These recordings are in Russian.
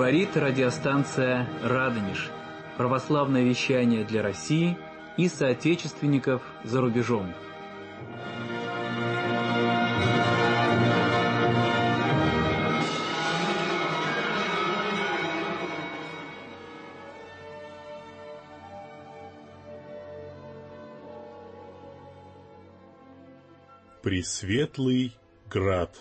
Говорит радиостанция «Радонеж». Православное вещание для России и соотечественников за рубежом. Пресветлый Град.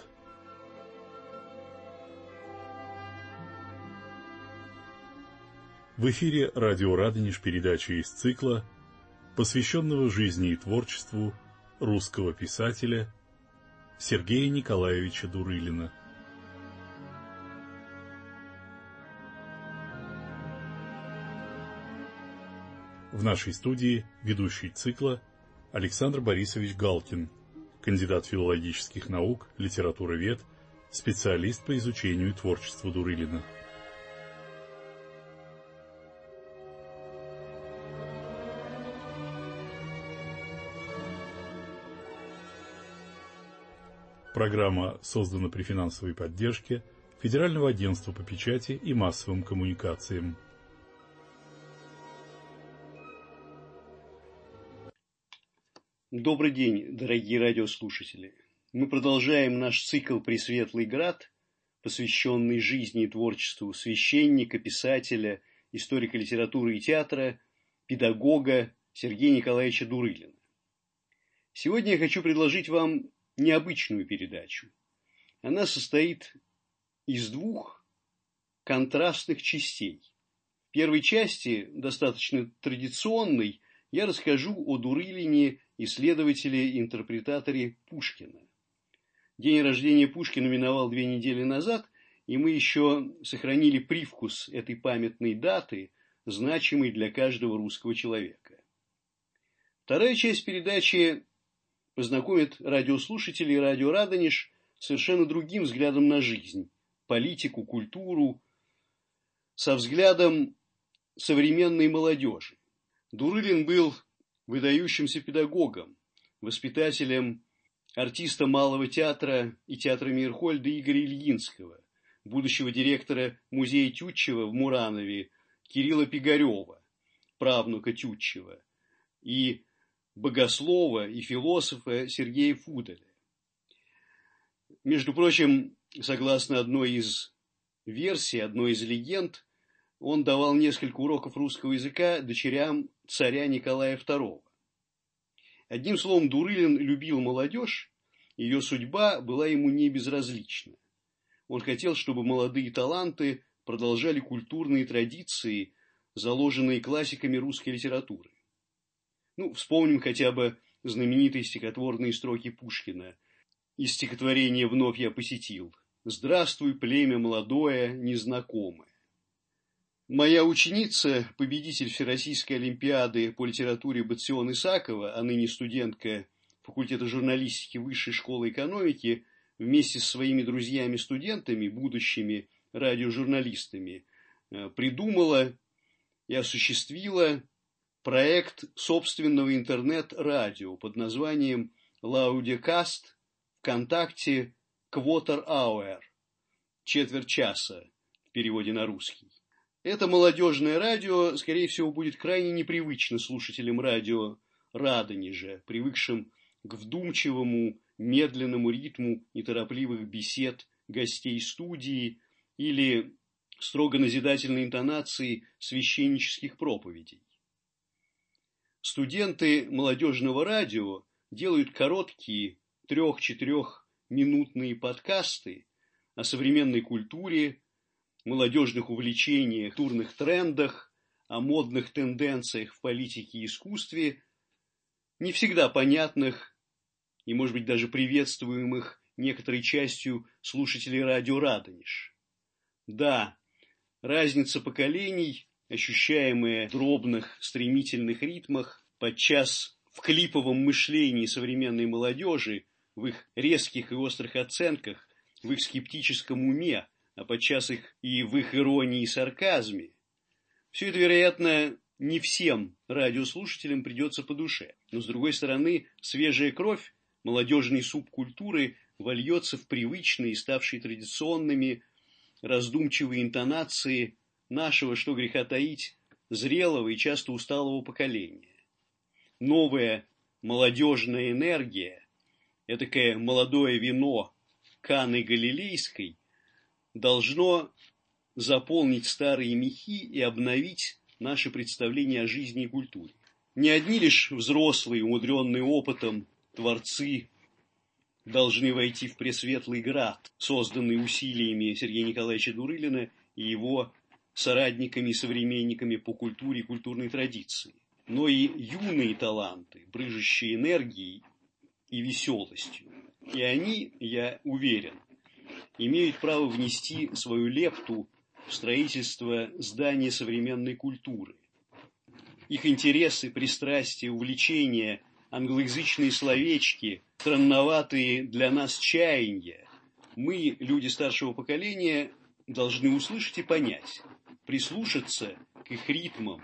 В эфире радио «Радонеж» передача из цикла, посвященного жизни и творчеству русского писателя Сергея Николаевича Дурылина. В нашей студии ведущий цикла Александр Борисович Галкин, кандидат филологических наук, литературовед, специалист по изучению творчества Дурылина. Программа создана при финансовой поддержке Федерального агентства по печати и массовым коммуникациям. Добрый день, дорогие радиослушатели. Мы продолжаем наш цикл «Пресветлый Град», посвященный жизни и творчеству священника, писателя, историка литературы и театра, педагога Сергея Николаевича Дурылина. Сегодня я хочу предложить вам необычную передачу. Она состоит из двух контрастных частей. В первой части, достаточно традиционной, я расскажу о Дурылине, исследователе-интерпретаторе Пушкина. День рождения Пушкина миновал 2 недели назад, и мы еще сохранили привкус этой памятной даты, значимой для каждого русского человека. Вторая часть передачи познакомит радиослушателей радио «Радонеж» с совершенно другим взглядом на жизнь, политику, культуру, со взглядом современной молодежи. Дурылин был выдающимся педагогом, воспитателем артиста Малого театра и театра Мейерхольда Игоря Ильинского, будущего директора музея Тютчева в Муранове Кирилла Пигарева, правнука Тютчева, и богослова и философа Сергея Фуделя. Между прочим, согласно одной из версий, одной из легенд, он давал несколько уроков русского языка дочерям царя Николая II. Одним словом, Дурылин любил молодежь, ее судьба была ему не безразлична. Он хотел, чтобы молодые таланты продолжали культурные традиции, заложенные классиками русской литературы. Вспомним хотя бы знаменитые стихотворные строки Пушкина из стихотворения «Вновь я посетил». «Здравствуй, племя молодое, незнакомое». Моя ученица, победитель Всероссийской олимпиады по литературе Батсион Исакова, а ныне студентка факультета журналистики Высшей школы экономики, вместе со своими друзьями-студентами, будущими радиожурналистами, придумала и осуществила проект собственного интернет-радио под названием Laudicast, ВКонтакте Quarter Hour, четверть часа в переводе на русский. Это молодежное радио, скорее всего, будет крайне непривычно слушателям радио Радонежа, привыкшим к вдумчивому, медленному ритму неторопливых бесед гостей студии или строго назидательной интонации священнических проповедей. Студенты молодежного радио делают короткие 3-4-минутные подкасты о современной культуре, молодежных увлечениях, культурных трендах, о модных тенденциях в политике и искусстве, не всегда понятных и, может быть, даже приветствуемых некоторой частью слушателей радио «Радонеж». Да, разница поколений, ощущаемая в дробных, стремительных ритмах, подчас в клиповом мышлении современной молодежи, в их резких и острых оценках, в их скептическом уме, а подчас и в их иронии и сарказме. Все это, вероятно, не всем радиослушателям придется по душе. Но, с другой стороны, свежая кровь молодежной субкультуры вольется в привычные, ставшие традиционными раздумчивые интонации нашего, что греха таить, зрелого и часто усталого поколения. Новая молодежная энергия, этакое молодое вино Каны Галилейской, должно заполнить старые мехи и обновить наши представления о жизни и культуре. Не одни лишь взрослые, умудренные опытом, творцы должны войти в пресветлый град, созданный усилиями Сергея Николаевича Дурылина и его соратниками и современниками по культуре и культурной традиции, но и юные таланты, брыжущие энергией и веселостью. И они, я уверен, имеют право внести свою лепту в строительство здания современной культуры. Их интересы, пристрастия, увлечения, англоязычные словечки, странноватые для нас чаяния мы, люди старшего поколения, должны услышать и понять, прислушаться к их ритмам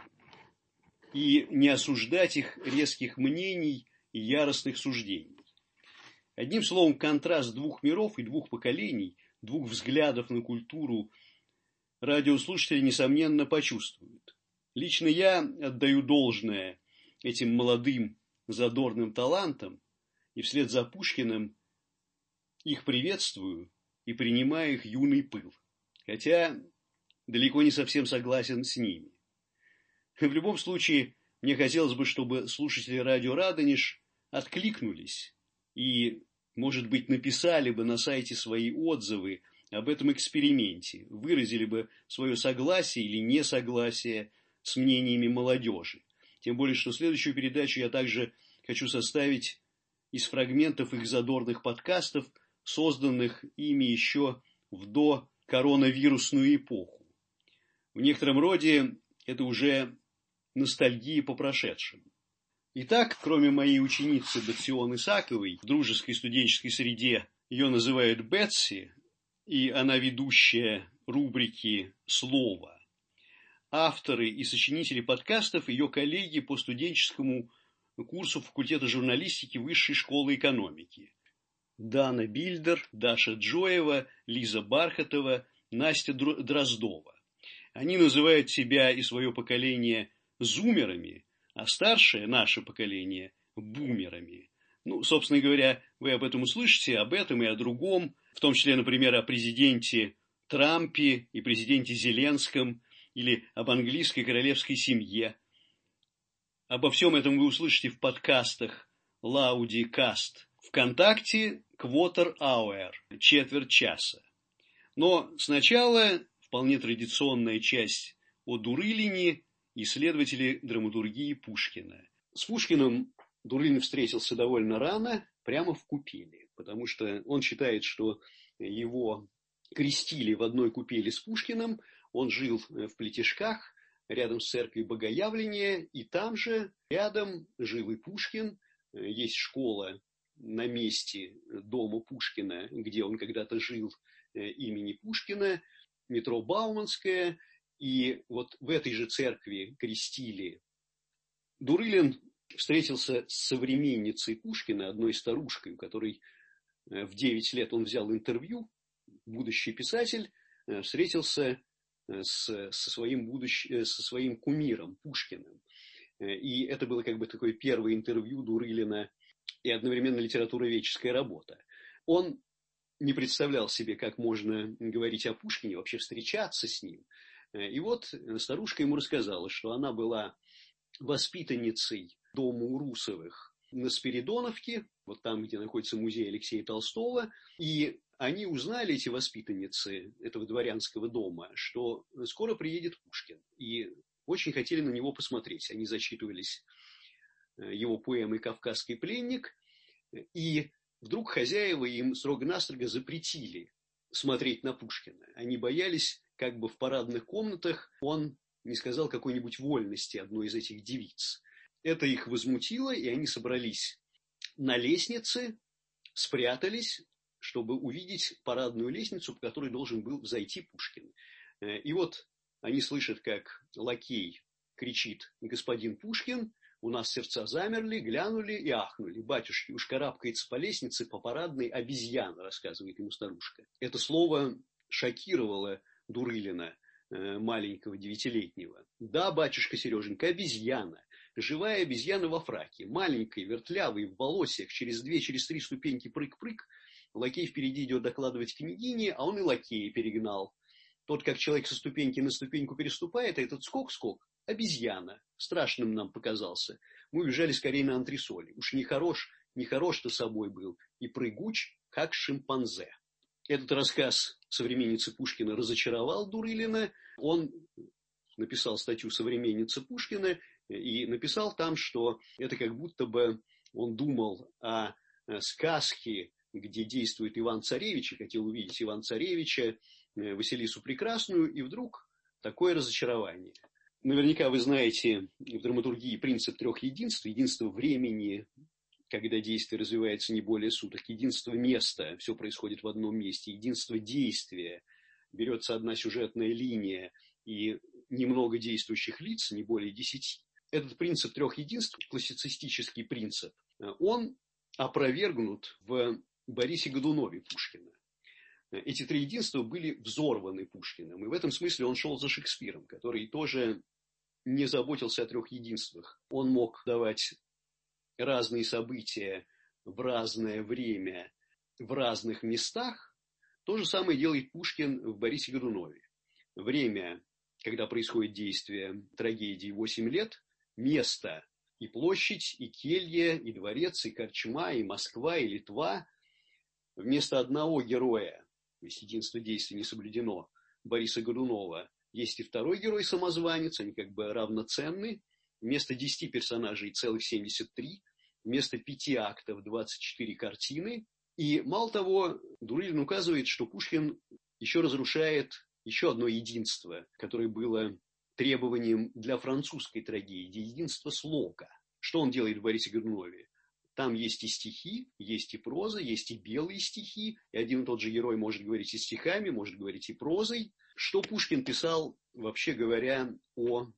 и не осуждать их резких мнений и яростных суждений. Одним словом, контраст двух миров и двух поколений, двух взглядов на культуру радиослушатели, несомненно, почувствуют. Лично я отдаю должное этим молодым задорным талантам и вслед за Пушкиным их приветствую и принимаю их юный пыл, хотя далеко не совсем согласен с ними. В любом случае, мне хотелось бы, чтобы слушатели радио Радонеж откликнулись и, может быть, написали бы на сайте свои отзывы об этом эксперименте, выразили бы свое согласие или несогласие с мнениями молодежи. Тем более, что следующую передачу я также хочу составить из фрагментов их задорных подкастов, созданных ими еще в докоронавирусную эпоху. В некотором роде это уже ностальгия по прошедшему. Итак, кроме моей ученицы Бетсион Исаковой, в дружеской студенческой среде ее называют Бетси, и она ведущая рубрики «Слово», авторы и сочинители подкастов ее коллеги по студенческому курсу факультета журналистики Высшей школы экономики. Дана Бильдер, Даша Джоева, Лиза Бархатова, Настя Дроздова. Они называют себя и свое поколение зумерами, а старшее, наше поколение, бумерами. Ну, собственно говоря, вы об этом услышите, об этом и о другом, в том числе, например, о президенте Трампе и президенте Зеленском, или об английской королевской семье. Обо всем этом вы услышите в подкастах Лауди Каст, ВКонтакте Quarter Hour, четверть часа. Но сначала вполне традиционная часть о Дурылине, исследователе драматургии Пушкина. С Пушкиным Дурылин встретился довольно рано, прямо в купели, потому что он считает, что его крестили в одной купели с Пушкиным. Он жил в Плетишках, рядом с церковью Богоявления, и там же рядом жил и Пушкин. Есть школа на месте дома Пушкина, где он когда-то жил, имени Пушкина, метро Бауманская, и вот в этой же церкви крестили. Дурылин встретился с современницей Пушкина, одной старушкой, у которой в 9 лет он взял интервью, будущий писатель, встретился со своим кумиром Пушкиным. И это было как бы такое первое интервью Дурылина и одновременно литературоведческая работа. Он не представлял себе, как можно говорить о Пушкине, вообще встречаться с ним. И вот старушка ему рассказала, что она была воспитанницей дома Урусовых на Спиридоновке, вот там, где находится музей Алексея Толстого, и они узнали, эти воспитанницы этого дворянского дома, что скоро приедет Пушкин, и очень хотели на него посмотреть. Они зачитывались его поэмой «Кавказский пленник», и вдруг хозяева им строго-настрого запретили смотреть на Пушкина. Они боялись, как бы в парадных комнатах он не сказал какой-нибудь вольности одной из этих девиц. Это их возмутило, и они собрались на лестнице, спрятались, чтобы увидеть парадную лестницу, по которой должен был взойти Пушкин. И вот они слышат, как лакей кричит: «Господин Пушкин!» У нас сердца замерли, глянули и ахнули. «Батюшки, уж карабкается по лестнице по парадной обезьяна», рассказывает ему старушка. Это слово шокировало Дурылина, маленького 9-летнего. Да, батюшка Сереженька, обезьяна. Живая обезьяна во фраке. Маленькая, вертлявая, в волосях. Через 2, через 3 ступеньки прыг-прыг. Лакей впереди идет докладывать княгине, а он и лакея перегнал. Тот, как человек со ступеньки на ступеньку переступает, а этот скок-скок. Обезьяна. Страшным нам показался. Мы убежали скорее на антресоли. Уж нехорош-то собой был. И прыгуч, как шимпанзе. Этот рассказ современницы Пушкина разочаровал Дурылина. Он написал статью «Современница Пушкина» и написал там, что это как будто бы он думал о сказке, где действует Иван-Царевич, и хотел увидеть Иван-Царевича, Василису Прекрасную, и вдруг такое разочарование. Наверняка вы знаете в драматургии принцип 3 единств. Единство времени, когда действие развивается не более суток, единство места, все происходит в одном месте, единство действия, берется одна сюжетная линия и немного действующих лиц, не более 10. Этот принцип 3 единств, классицистический принцип, он опровергнут в Борисе Годунове Пушкина. Эти 3 единства были взорваны Пушкиным, и в этом смысле он шел за Шекспиром, который тоже не заботился о 3 единствах. Он мог давать разные события в разное время, в разных местах. То же самое делает Пушкин в Борисе Годунове. Время, когда происходит действие трагедии 8 лет, место и площадь, и келья, и дворец, и корчма, и Москва, и Литва. Вместо одного героя, то есть единство действий не соблюдено, Бориса Годунова, есть и второй герой-самозванец, они как бы равноценны. Вместо 10 персонажей целых 73, вместо 5 актов 24 картины. И мало того, Дурылин указывает, что Пушкин еще разрушает еще одно единство, которое было требованием для французской трагедии, единство слога. Что он делает в Борисе Годунове? Там есть и стихи, есть и проза, есть и белые стихи, и один и тот же герой может говорить и стихами, может говорить и прозой. Что Пушкин писал, вообще говоря, о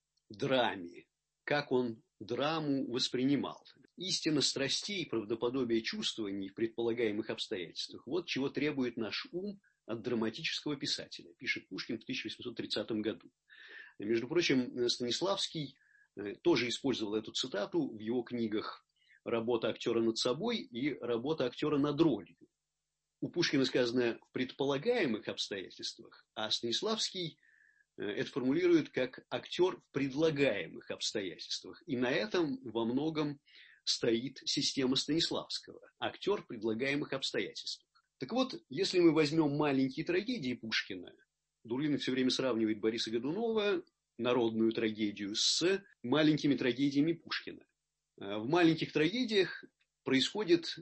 драме, как он драму воспринимал. Истина страстей, правдоподобие чувствований в предполагаемых обстоятельствах. Вот чего требует наш ум от драматического писателя, пишет Пушкин в 1830 году. Между прочим, Станиславский тоже использовал эту цитату в его книгах «Работа актера над собой» и «Работа актера над ролью». У Пушкина сказано «в предполагаемых обстоятельствах», а Станиславский это формулирует как актер в предлагаемых обстоятельствах. И на этом во многом стоит система Станиславского. Актер в предлагаемых обстоятельствах. Так вот, если мы возьмем маленькие трагедии Пушкина, Дурылин все время сравнивает Бориса Годунова, народную трагедию, с маленькими трагедиями Пушкина. В маленьких трагедиях происходит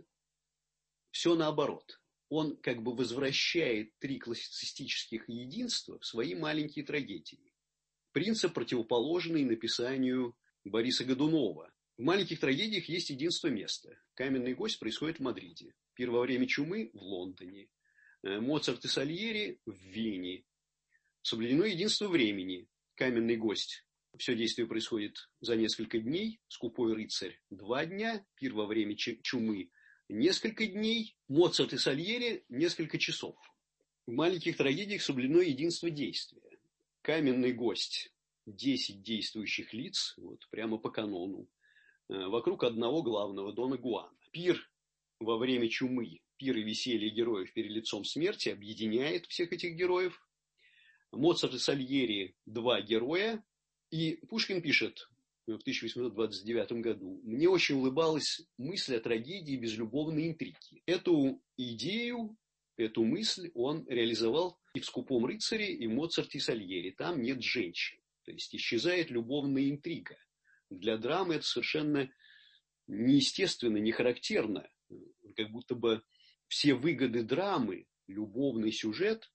все наоборот. Он как бы возвращает 3 классицистических единства в свои маленькие трагедии. Принцип, противоположный написанию Бориса Годунова. В маленьких трагедиях есть единство места. «Каменный гость» происходит в Мадриде. «Пир во время чумы» в Лондоне. «Моцарт и Сальери» в Вене. Соблюдено единство времени. «Каменный гость». Все действие происходит за несколько дней. «Скупой рыцарь» 2 дня. «Пир во время чумы» несколько дней. «Моцарт и Сальери» несколько часов. В маленьких трагедиях соблюдено единство действия. «Каменный гость» 10 действующих лиц, вот прямо по канону, вокруг одного главного, Дона Гуана. «Пир во время чумы», пир и веселье героев перед лицом смерти объединяет всех этих героев. «Моцарт и Сальери» 2 героя. И Пушкин пишет в 1829 году: «Мне очень улыбалась мысль о трагедии без любовной интриги». Эту идею, эту мысль он реализовал и в «Скупом рыцаре», и в «Моцарте и Сальери». Там нет женщин. То есть исчезает любовная интрига. Для драмы это совершенно неестественно, не характерно. Как будто бы все выгоды драмы, любовный сюжет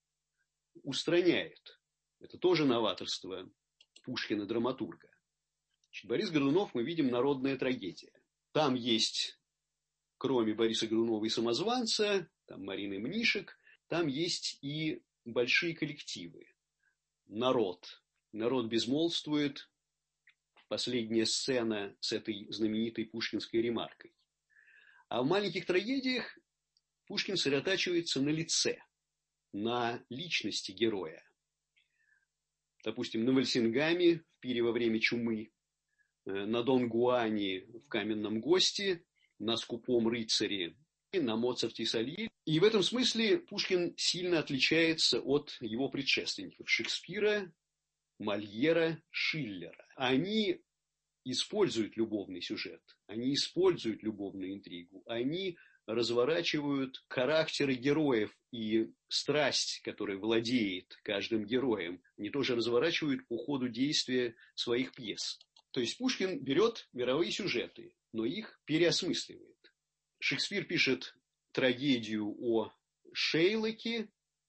устраняет. Это тоже новаторство Пушкина, драматурга. Борис Годунов, мы видим, народная трагедия. Там есть, кроме Бориса Годунова и самозванца, там Марины Мнишек, там есть и большие коллективы. Народ. Народ безмолвствует. Последняя сцена с этой знаменитой пушкинской ремаркой. А в маленьких трагедиях Пушкин сосредотачивается на лице, на личности героя. допустим, на Вальсингаме в пире во время чумы, на Дон Гуане в каменном госте, на скупом рыцаре и на Моцарте и Сальери. И в этом смысле Пушкин сильно отличается от его предшественников Шекспира, Мольера, Шиллера. Они используют любовный сюжет, они используют любовную интригу, они разворачивают характеры героев и страсть, которая владеет каждым героем, они тоже разворачивают по ходу действия своих пьес. То есть Пушкин берет мировые сюжеты, но их переосмысливает. Шекспир пишет трагедию о Шейлоке,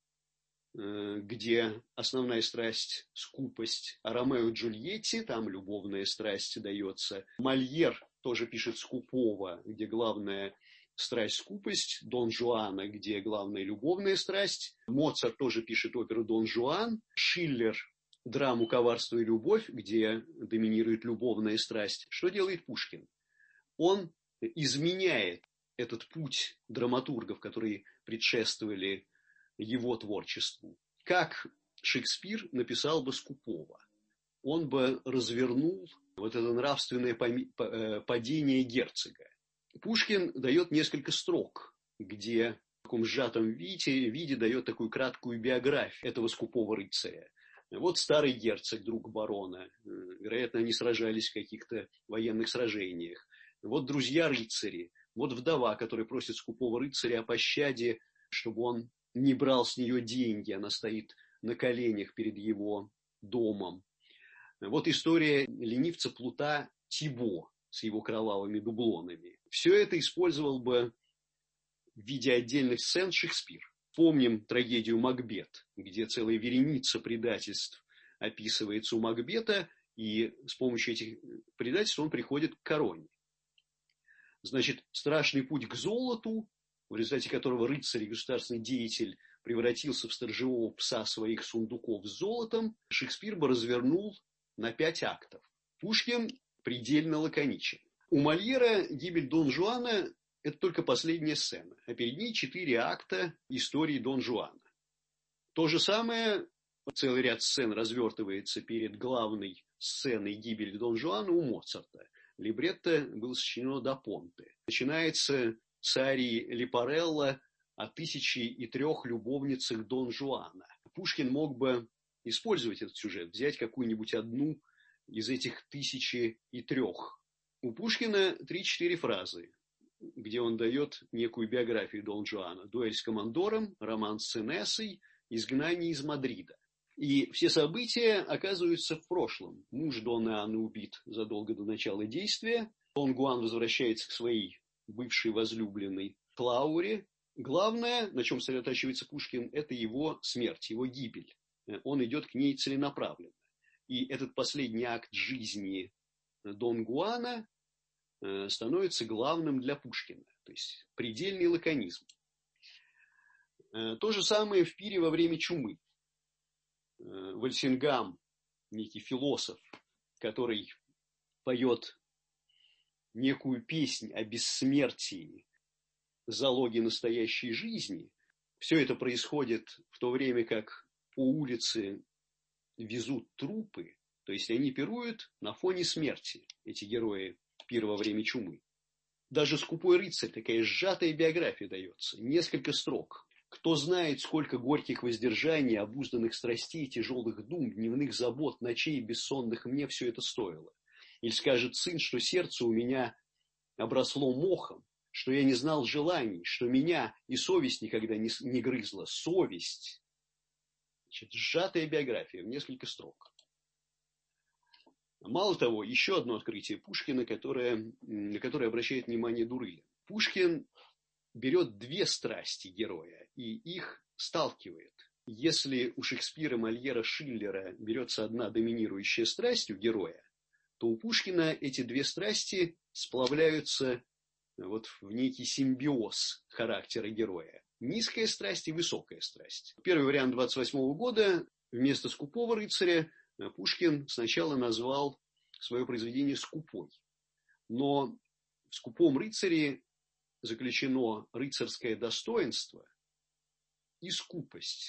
где основная страсть – скупость, а Ромео и Джульетте, там любовная страсть дается. Мольер тоже пишет скупого, где главная страсть – скупость. Дон Жуана, где главная любовная страсть. Моцарт тоже пишет оперу «Дон Жуан». Шиллер – драму «Коварство и любовь», где доминирует любовная страсть. Что делает Пушкин? Он изменяет этот путь драматургов, которые предшествовали его творчеству. Как Шекспир написал бы скупого? Он бы развернул вот это нравственное падение герцога. Пушкин дает несколько строк, где в таком сжатом виде дает такую краткую биографию этого скупого рыцаря. Вот старый герцог, друг барона. Вероятно, они сражались в каких-то военных сражениях. Вот друзья-рыцари. Вот вдова, которая просит скупого рыцаря о пощаде, чтобы он не брал с нее деньги. Она стоит на коленях перед его домом. Вот история ленивца плута Тибо с его кровавыми дублонами. Все это использовал бы в виде отдельных сцен Шекспир. Помним трагедию «Макбет», где целая вереница предательств описывается у Макбета, и с помощью этих предательств он приходит к короне. Значит, страшный путь к золоту, в результате которого рыцарь и государственный деятель превратился в сторожевого пса своих сундуков с золотом, Шекспир бы развернул на 5 актов. Пушкин предельно лаконичен. У Мольера гибель Дон Жуана – это только последняя сцена, а перед ней 4 акта истории Дон Жуана. То же самое, целый ряд сцен развертывается перед главной сценой гибели Дон Жуана у Моцарта. Либретто было сочинено да Понте. Начинается с арии Лепарелло о 1003 любовницах Дон Жуана. Пушкин мог бы использовать этот сюжет, взять какую-нибудь одну из этих 1003. У Пушкина 3-4 фразы, где он дает некую биографию Дон Жуана. Дуэль с командором, роман с Инессой, изгнание из Мадрида. И все события оказываются в прошлом. Муж Донны Анны убит задолго до начала действия. Дон Гуан возвращается к своей бывшей возлюбленной Клауре. Главное, на чем сосредотачивается Пушкин, это его смерть, его гибель. Он идет к ней целенаправленно. И этот последний акт жизни Дон Гуана становится главным для Пушкина. То есть предельный лаконизм. То же самое в пире во время чумы. Вальсингам, некий философ, который поет некую песнь о бессмертии, залоге настоящей жизни. Все это происходит в то время, как по улице везут трупы, то есть они пируют на фоне смерти, эти герои пира во время чумы. Даже «Скупой рыцарь», такая сжатая биография дается, несколько строк. Кто знает, сколько горьких воздержаний, обузданных страстей, тяжелых дум, дневных забот, ночей бессонных мне все это стоило. Или скажет сын, что сердце у меня обросло мохом, что я не знал желаний, что меня и совесть никогда не грызла. Совесть. Значит, сжатая биография в несколько строк. Мало того, еще одно открытие Пушкина, на которое обращает внимание Дурылин. Пушкин берет 2 страсти героя и их сталкивает. Если у Шекспира, Мольера, Шиллера берется одна доминирующая страсть у героя, то у Пушкина эти 2 страсти сплавляются вот в некий симбиоз характера героя. Низкая страсть и высокая страсть. Первый вариант 28 года вместо «Скупого рыцаря» Пушкин сначала назвал свое произведение «Скупой». Но в «Скупом рыцаре» заключено рыцарское достоинство и скупость.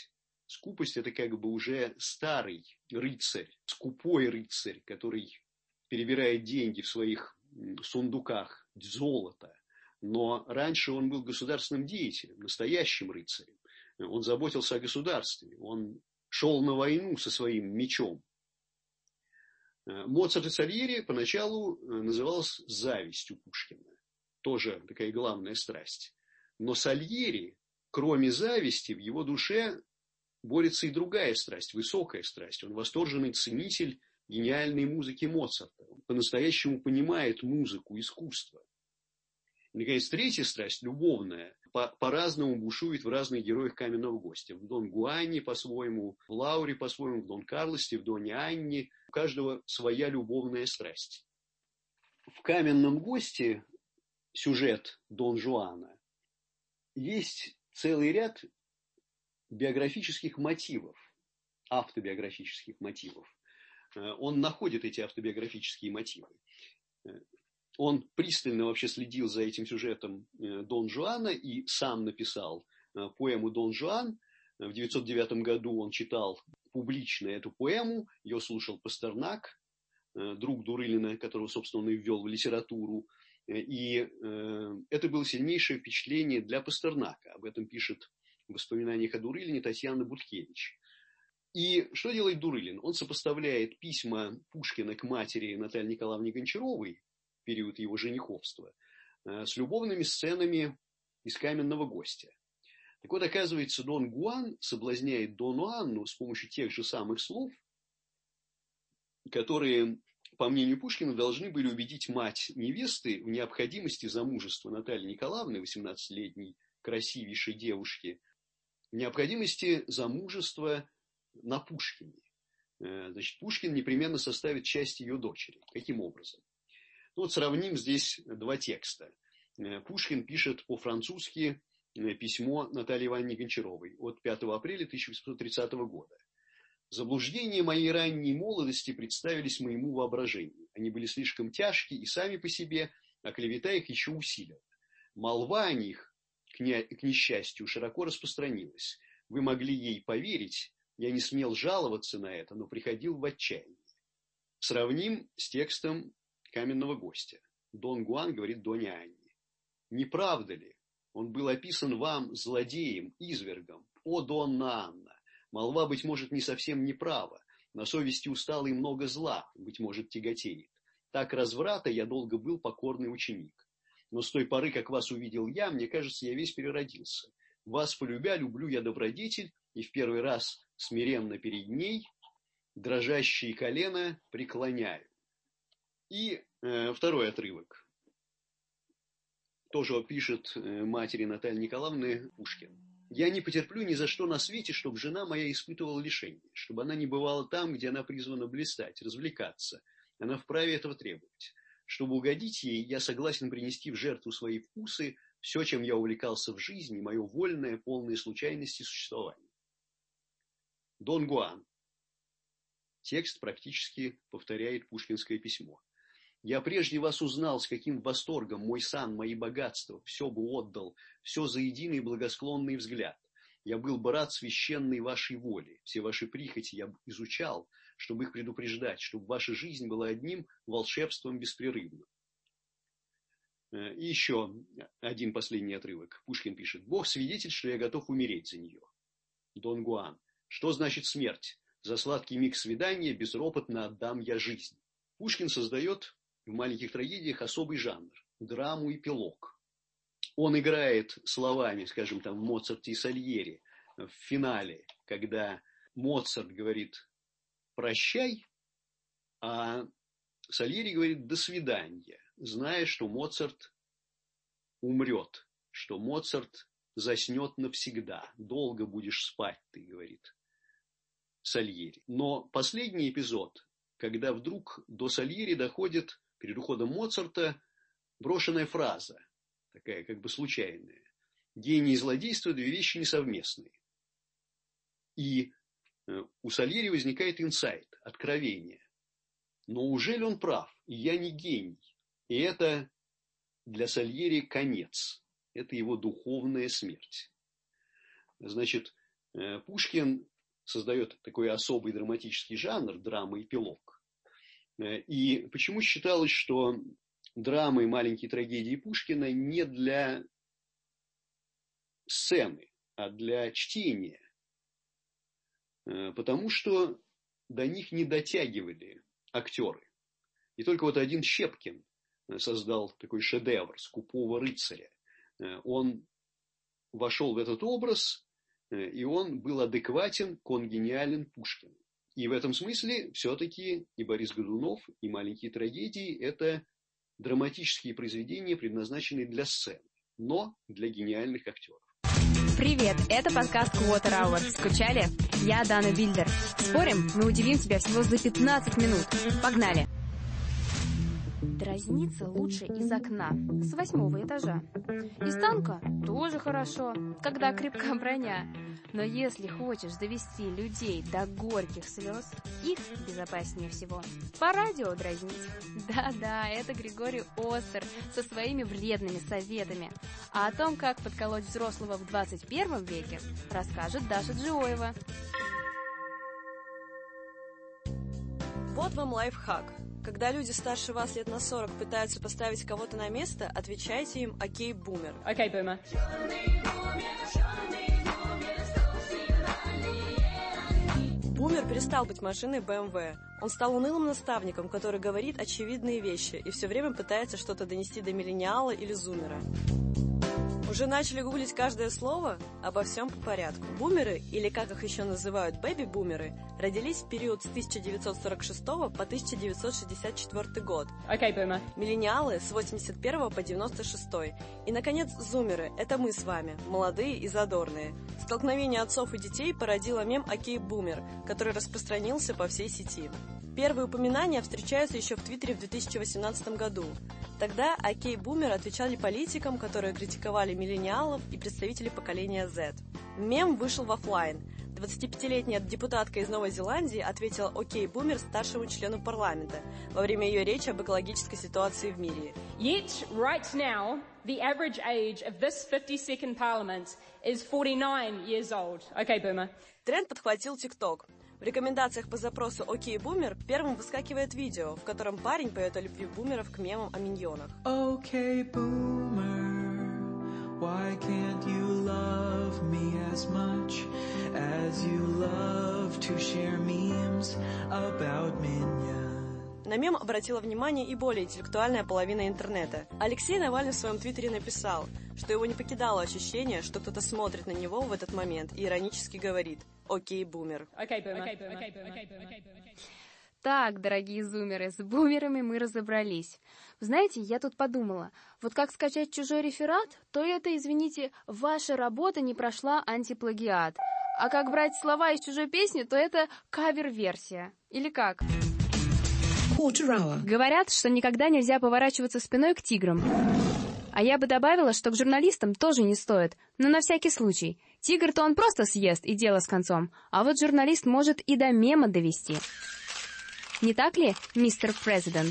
Скупость – это как бы уже старый рыцарь, скупой рыцарь, который перебирает деньги в своих сундуках золота. Но раньше он был государственным деятелем, настоящим рыцарем. Он заботился о государстве, он шел на войну со своим мечом. Моцарт и Сальери поначалу называлась зависть у Пушкина. Тоже такая главная страсть. Но Сальери, кроме зависти, в его душе борется и другая страсть, высокая страсть. Он восторженный ценитель гениальной музыки Моцарта. Он по-настоящему понимает музыку, искусство. И, наконец, третья страсть, любовная, по-разному бушует в разных героях «Каменного гостя». В Дон Гуане по-своему, в Лауре по-своему, в Дон Карлосе, в Доне Анне. У каждого своя любовная страсть. В «Каменном госте» сюжет Дон Жуана есть целый ряд биографических мотивов, автобиографических мотивов. Он находит эти автобиографические мотивы. Он пристально вообще следил за этим сюжетом Дон Жуана и сам написал поэму «Дон Жуан». В 909 году он читал публично эту поэму, ее слушал Пастернак, друг Дурылина, которого, собственно, он и ввел в литературу. И это было сильнейшее впечатление для Пастернака. Об этом пишет в воспоминаниях о Дурылине Татьяна Буткевич. И что делает Дурылин? Он сопоставляет письма Пушкина к матери Натальи Николаевне Гончаровой, период его жениховства, с любовными сценами из «Каменного гостя». Так вот, оказывается, Дон Гуан соблазняет Дону Анну с помощью тех же самых слов, которые, по мнению Пушкина, должны были убедить мать невесты в необходимости замужества Натальи Николаевны, 18-летней красивейшей девушки, в необходимости замужества на Пушкине. Значит, Пушкин непременно составит часть ее дочери. Каким образом? Ну, вот сравним здесь два текста. Пушкин пишет по-французски письмо Наталье Ивановне Гончаровой от 5 апреля 1830 года. «Заблуждения моей ранней молодости представились моему воображению. Они были слишком тяжкие и сами по себе, а клевета их еще усилена. Молва о них, к несчастью, широко распространилась. Вы могли ей поверить, я не смел жаловаться на это, но приходил в отчаяние». Сравним с текстом «Каменного гостя». Дон Гуан говорит Доне Анне: «Не правда ли? Он был описан вам злодеем, извергом. О, Донна Анна! Молва, быть может, не совсем неправа. На совести устало и много зла, быть может, тяготеет. Так разврата я долго был покорный ученик. Но с той поры, как вас увидел я, мне кажется, я весь переродился. Вас полюбя, люблю я добродетель, и в первый раз смиренно перед ней дрожащие колена преклоняю». И второй отрывок. Тоже пишет матери Натальи Николаевны Пушкин. «Я не потерплю ни за что на свете, чтобы жена моя испытывала лишение, чтобы она не бывала там, где она призвана блистать, развлекаться. Она вправе этого требовать. Чтобы угодить ей, я согласен принести в жертву свои вкусы, все, чем я увлекался в жизни, мое вольное, полное случайности существование». Дон Гуан. Текст практически повторяет пушкинское письмо. «Я прежде вас узнал, с каким восторгом мой сан, мои богатства, все бы отдал, все за единый благосклонный взгляд. Я был бы рад священной вашей воле, все ваши прихоти я изучал, чтобы их предупреждать, чтобы ваша жизнь была одним волшебством беспрерывным». И еще один последний отрывок. Пушкин пишет: «Бог свидетель, что я готов умереть за нее». Дон Гуан. «Что значит смерть? За сладкий миг свидания безропотно отдам я жизнь». Пушкин создает в маленьких трагедиях особый жанр – драму-эпилог. Он играет словами, скажем, там в Моцарте и Сальери, в финале, когда Моцарт говорит «прощай», а Сальери говорит «до свидания», зная, что Моцарт умрет, что Моцарт заснет навсегда. «Долго будешь спать», ты, говорит Сальери. Но последний эпизод, когда вдруг до Сальери доходит перед уходом Моцарта брошенная фраза, такая как бы случайная: «Гений и злодейство – две вещи несовместные». И у Сальери возникает инсайт, откровение. Но ужели он прав? И я не гений. И это для Сальери конец. Это его духовная смерть. Значит, Пушкин создает такой особый драматический жанр, драма-эпилог. И почему считалось, что драмы и маленькие трагедии Пушкина не для сцены, а для чтения? Потому что до них не дотягивали актеры. И только вот один Щепкин создал такой шедевр «Скупого рыцаря». Он вошел в этот образ, и он был адекватен, конгениален Пушкину. И в этом смысле все-таки и Борис Годунов, и маленькие трагедии – это драматические произведения, предназначенные для сцены, но для гениальных актеров. Привет, это подкаст Quarter Hour. Скучали? Я Дана Вильдер. Спорим, мы удивим тебя всего за 15 минут. Погнали! Дразниться лучше из окна, с 8-го этажа. Из танка тоже хорошо, когда крепка броня. Но если хочешь довести людей до горьких слез, их безопаснее всего по радио дразнить. Да-да, это Григорий Остер со своими вредными советами. А о том, как подколоть взрослого в 21 веке, расскажет Даша Джиоева. Вот вам лайфхак. Когда люди старше вас лет на 40 пытаются поставить кого-то на место, отвечайте им «Окей, бумер». Окей, бумер. Бумер перестал быть машиной BMW. Он стал унылым наставником, который говорит очевидные вещи и все время пытается что-то донести до миллениала или зумера. Уже начали гуглить каждое слово? Обо всем по порядку. Бумеры, или как их еще называют бэби-бумеры, родились в период с 1946 по 1964 год. Окей, бумер. Миллениалы с 81 по 96. И, наконец, зумеры. Это мы с вами, молодые и задорные. Столкновение отцов и детей породило мем «Окей, бумер», который распространился по всей сети. Первые упоминания встречаются еще в Твиттере в 2018 году. Тогда «Окей, бумер» отвечали политикам, которые критиковали миллениалов и представителей поколения Z. Мем вышел в офлайн. 25-летняя депутатка из Новой Зеландии ответила «Окей, бумер» старшему члену парламента во время ее речи об экологической ситуации в мире. Yet, right now, the average age of this 52nd parliament is 49 years old. Okay, boomer. Тренд подхватил TikTok. В рекомендациях по запросу «Окей, бумер» первым выскакивает видео, в котором парень поет о любви бумеров к мемам о миньонах. Okay, boomer, why can't you love me as much as you love to share memes about minions? На мем обратила внимание и более интеллектуальная половина интернета. Алексей Навальный в своем твиттере написал, что его не покидало ощущение, что кто-то смотрит на него в этот момент и иронически говорит «Окей, бумер». Так, дорогие зумеры, с бумерами мы разобрались. Знаете, я тут подумала, вот как скачать чужой реферат, то это, извините, ваша работа не прошла антиплагиат. А как брать слова из чужой песни, то это кавер-версия. Или как? Говорят, что никогда нельзя поворачиваться спиной к тиграм. А я бы добавила, что к журналистам тоже не стоит. Но на всякий случай. Тигр-то он просто съест, и дело с концом. А вот журналист может и до мема довести. Не так ли, мистер Президент?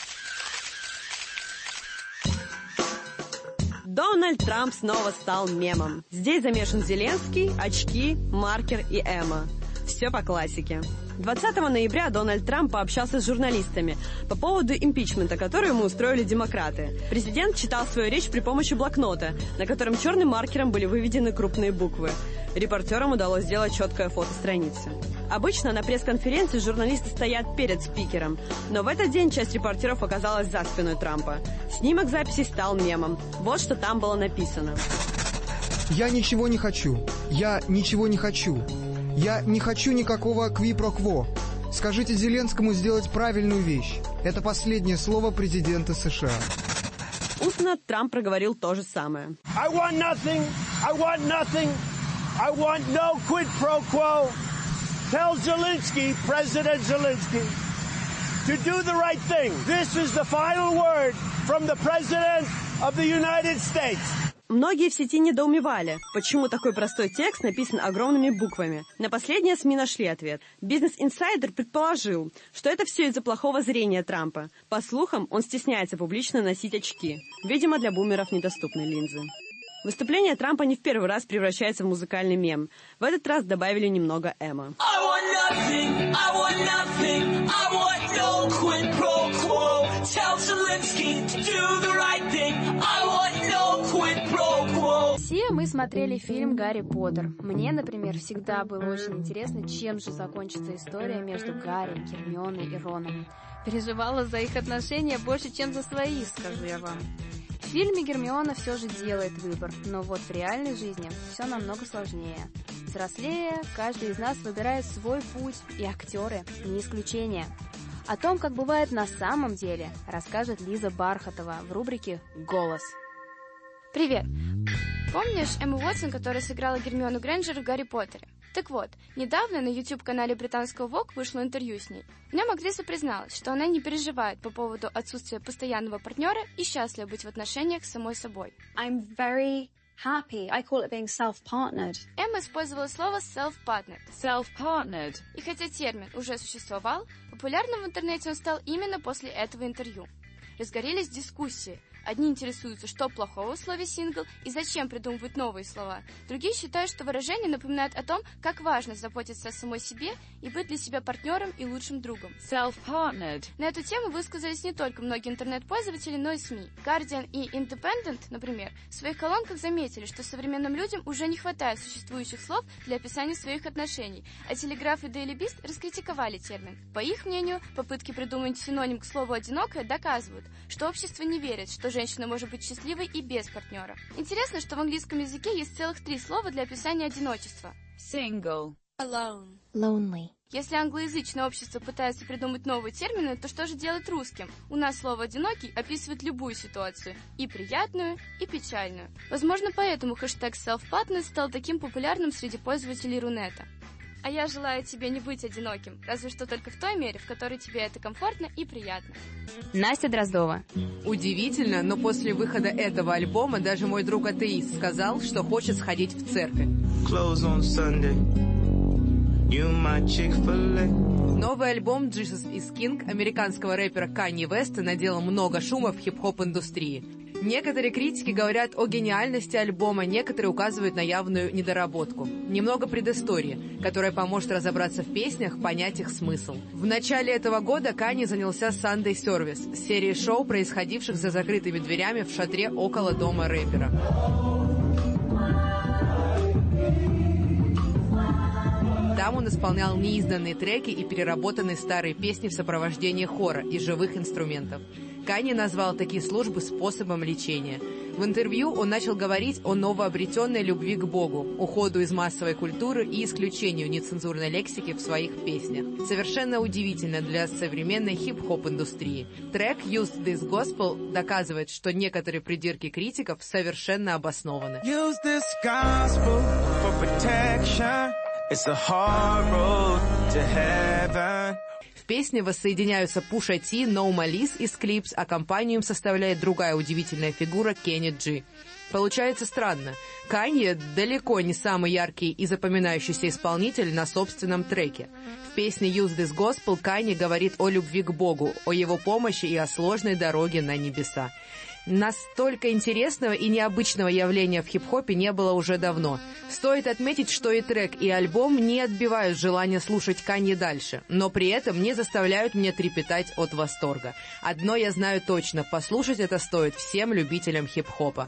Дональд Трамп снова стал мемом. Здесь замешан Зеленский, очки, маркер и Эмма. Все по классике. 20 ноября Дональд Трамп пообщался с журналистами по поводу импичмента, который ему устроили демократы. Президент читал свою речь при помощи блокнота, на котором черным маркером были выведены крупные буквы. Репортерам удалось сделать четкое фото страницы. Обычно на пресс-конференции журналисты стоят перед спикером, но в этот день часть репортеров оказалась за спиной Трампа. Снимок записи стал мемом. Вот что там было написано. «Я ничего не хочу. Я ничего не хочу. Я не хочу никакого кви-про-кво. Скажите Зеленскому сделать правильную вещь. Это последнее слово президента США». Устно Трамп проговорил то же самое. I want nothing. I want nothing. I want no quid pro quo. Tell Zelensky, President Zelensky, to do the right thing. This is the final word from the President of the United States. Многие в сети недоумевали, почему такой простой текст написан огромными буквами. На последнее СМИ нашли ответ. Бизнес-инсайдер предположил, что это все из-за плохого зрения Трампа. По слухам, он стесняется публично носить очки. Видимо, для бумеров недоступны линзы. Выступление Трампа не в первый раз превращается в музыкальный мем. В этот раз добавили немного эмо. Все мы смотрели фильм «Гарри Поттер». Мне, например, всегда было очень интересно, чем же закончится история между Гарри, Гермионой и Роном. Переживала за их отношения больше, чем за свои, скажу я вам. В фильме Гермиона все же делает выбор, но вот в реальной жизни все намного сложнее. Взрослея, каждый из нас выбирает свой путь, и актеры не исключение. О том, как бывает на самом деле, расскажет Лиза Бархатова в рубрике «Голос». Привет! Помнишь Эмму Уотсон, которая сыграла Гермиону Грейнджер в «Гарри Поттере»? Так вот, недавно на YouTube-канале британского Vogue вышло интервью с ней. В нем актриса призналась, что она не переживает по поводу отсутствия постоянного партнера и счастлива быть в отношениях с самой собой. I'm very happy. I call it being self-partnered. Эмма использовала слово self-partnered. Self-partnered. И хотя термин уже существовал, популярным в интернете он стал именно после этого интервью. Разгорелись дискуссии. Одни интересуются, что плохого в слове «сингл» и зачем придумывать новые слова. Другие считают, что выражение напоминает о том, как важно заботиться о самой себе и быть для себя партнером и лучшим другом. Self-partnered. На эту тему высказались не только многие интернет-пользователи, но и СМИ. Guardian и Independent, например, в своих колонках заметили, что современным людям уже не хватает существующих слов для описания своих отношений, а Telegraph и Daily Beast раскритиковали термин. По их мнению, попытки придумать синоним к слову «одинокая» доказывают, что общество не верит, что женщина может быть счастливой и без партнера. Интересно, что в английском языке есть целых 3 слова для описания одиночества. Single. Alone. Lonely. Если англоязычное общество пытается придумать новые термины, то что же делать русским? У нас слово «одинокий» описывает любую ситуацию, и приятную, и печальную. Возможно, поэтому хэштег self-partner стал таким популярным среди пользователей Рунета. А я желаю тебе не быть одиноким, разве что только в той мере, в которой тебе это комфортно и приятно. Настя Дроздова. Удивительно, но после выхода этого альбома даже мой друг-атеист сказал, что хочет сходить в церковь. Новый альбом «Jesus is King» американского рэпера Канье Веста наделал много шума в хип-хоп-индустрии. Некоторые критики говорят о гениальности альбома, некоторые указывают на явную недоработку. Немного предыстории, которая поможет разобраться в песнях, понять их смысл. В начале этого года Канье занялся Sunday Service, серией шоу, происходивших за закрытыми дверями в шатре около дома рэпера. Там он исполнял неизданные треки и переработанные старые песни в сопровождении хора и живых инструментов. Канье назвал такие службы способом лечения. В интервью он начал говорить о новообретенной любви к Богу, уходу из массовой культуры и исключению нецензурной лексики в своих песнях. Совершенно удивительно для современной хип-хоп-индустрии. Трек «Use This Gospel» доказывает, что некоторые придирки критиков совершенно обоснованы. Use this gospel for protection. It's a hard road to heaven. В песне воссоединяются Пуша Ти, Ноума Лис из Clips, а компанию им составляет другая удивительная фигура Кенни Джи. Получается странно. Канье далеко не самый яркий и запоминающийся исполнитель на собственном треке. В песне «Use This Gospel» Канье говорит о любви к Богу, о его помощи и о сложной дороге на небеса. Настолько интересного и необычного явления в хип-хопе не было уже давно. Стоит отметить, что и трек, и альбом не отбивают желание слушать Канье дальше, но при этом не заставляют меня трепетать от восторга. Одно я знаю точно, послушать это стоит всем любителям хип-хопа.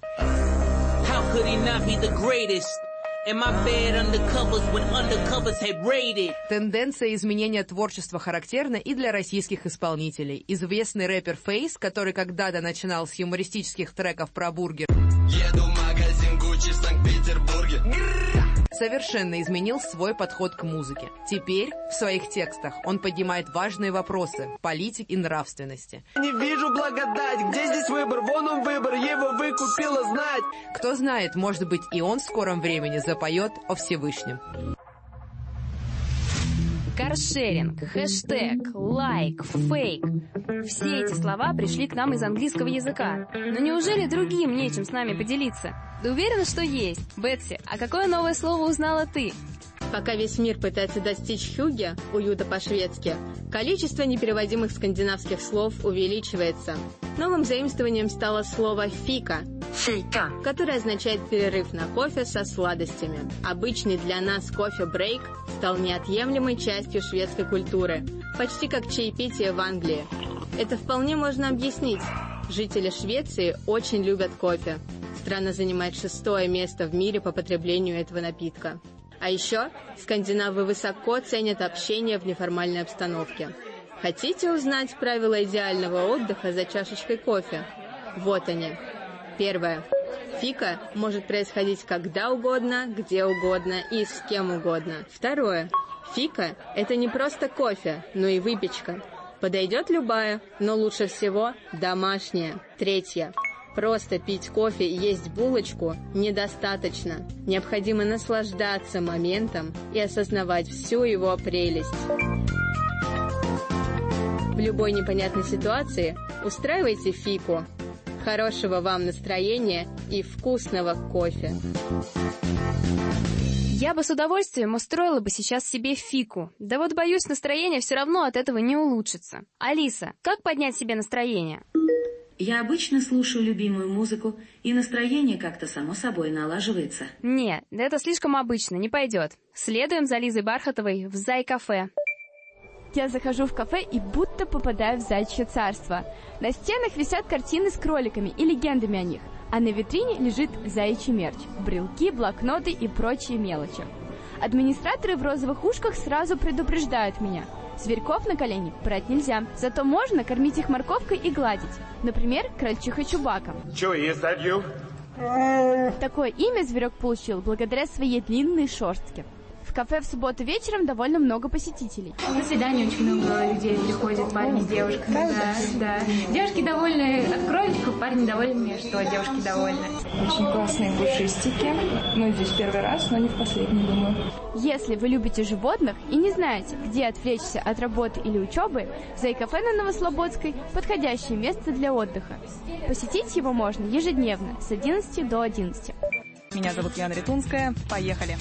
Тенденция изменения творчества характерна и для российских исполнителей. Известный рэпер Фейс, который когда-то начинал с юмористических треков про бургер, еду в магазин Гуччи в Санкт-Петербурге, совершенно изменил свой подход к музыке. Теперь в своих текстах он поднимает важные вопросы политики и нравственности. Не вижу благодать, где здесь выбор? Вон он выбор, его выкупила знать. Кто знает, может быть, и он в скором времени запоет о Всевышнем. Каршеринг, хэштег, лайк, фейк. Все эти слова пришли к нам из английского языка. Но неужели другим нечем с нами поделиться? Да уверена, что есть. Бетси, а какое новое слово узнала ты? Пока весь мир пытается достичь хюге, уюта по-шведски, количество непереводимых скандинавских слов увеличивается. Новым заимствованием стало слово «фика», которое означает перерыв на кофе со сладостями. Обычный для нас кофе-брейк стал неотъемлемой частью шведской культуры, почти как чаепитие в Англии. Это вполне можно объяснить. Жители Швеции очень любят кофе. Страна занимает 6-е место в мире по потреблению этого напитка. А еще скандинавы высоко ценят общение в неформальной обстановке. Хотите узнать правила идеального отдыха за чашечкой кофе? Вот они. Первое. Фика может происходить когда угодно, где угодно и с кем угодно. Второе. Фика – это не просто кофе, но и выпечка. Подойдет любая, но лучше всего домашняя. Третье. Просто пить кофе и есть булочку недостаточно. Необходимо наслаждаться моментом и осознавать всю его прелесть. В любой непонятной ситуации устраивайте фику. Хорошего вам настроения и вкусного кофе. Я бы с удовольствием устроила бы сейчас себе фику. Да вот, боюсь, настроение все равно от этого не улучшится. Алиса, как поднять себе настроение? Я обычно слушаю любимую музыку, и настроение как-то само собой налаживается. Не, это слишком обычно, не пойдет. Следуем за Лизой Бархатовой в Зай-кафе. Я захожу в кафе и будто попадаю в зайчье царство. На стенах висят картины с кроликами и легендами о них, а на витрине лежит заячий мерч, брелки, блокноты и прочие мелочи. Администраторы в розовых ушках сразу предупреждают меня. Зверьков на колени брать нельзя, зато можно кормить их морковкой и гладить. Например, крольчиха Чубака. Такое имя зверек получил благодаря своей длинной шерстке. В кафе в субботу вечером довольно много посетителей. На свидание очень много людей приходят, парни с девушками. Да. Девушки довольны от кроликов, парни довольны, что девушки довольны. Очень классные пушистики. Мы здесь первый раз, но не в последний, думаю. Если вы любите животных и не знаете, где отвлечься от работы или учебы, Зай-кафе на Новослободской – подходящее место для отдыха. Посетить его можно ежедневно с 11 до 11. Меня зовут Яна Ритунская. Поехали.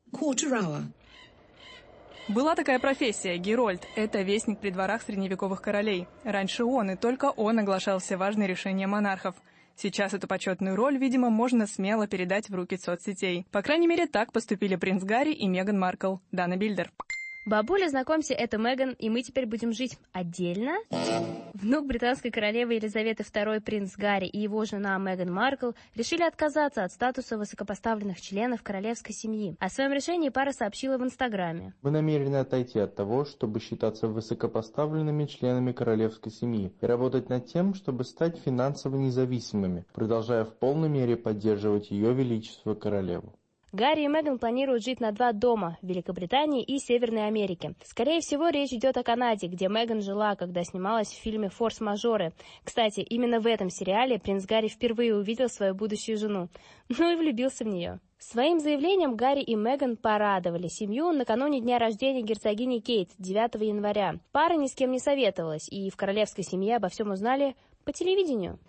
Была такая профессия – герольд. Это вестник при дворах средневековых королей. Раньше он и только он оглашал все важные решения монархов. Сейчас эту почетную роль, видимо, можно смело передать в руки соцсетей. По крайней мере, так поступили принц Гарри и Меган Маркл. Дана Бильдер. Бабуля, знакомься, это Меган, и мы теперь будем жить отдельно. Внук британской королевы Елизаветы II, принц Гарри, и его жена Меган Маркл решили отказаться от статуса высокопоставленных членов королевской семьи. О своем решении пара сообщила в Инстаграме. Мы намерены отойти от того, чтобы считаться высокопоставленными членами королевской семьи и работать над тем, чтобы стать финансово независимыми, продолжая в полной мере поддерживать Ее Величество Королеву. Гарри и Меган планируют жить на 2 дома в Великобритании и Северной Америке. Скорее всего, речь идет о Канаде, где Меган жила, когда снималась в фильме «Форс-мажоры». Кстати, именно в этом сериале принц Гарри впервые увидел свою будущую жену. Ну и влюбился в нее. Своим заявлением Гарри и Меган порадовали семью накануне дня рождения герцогини Кейт, 9 января. Пара ни с кем не советовалась, и в королевской семье обо всем узнали по телевидению.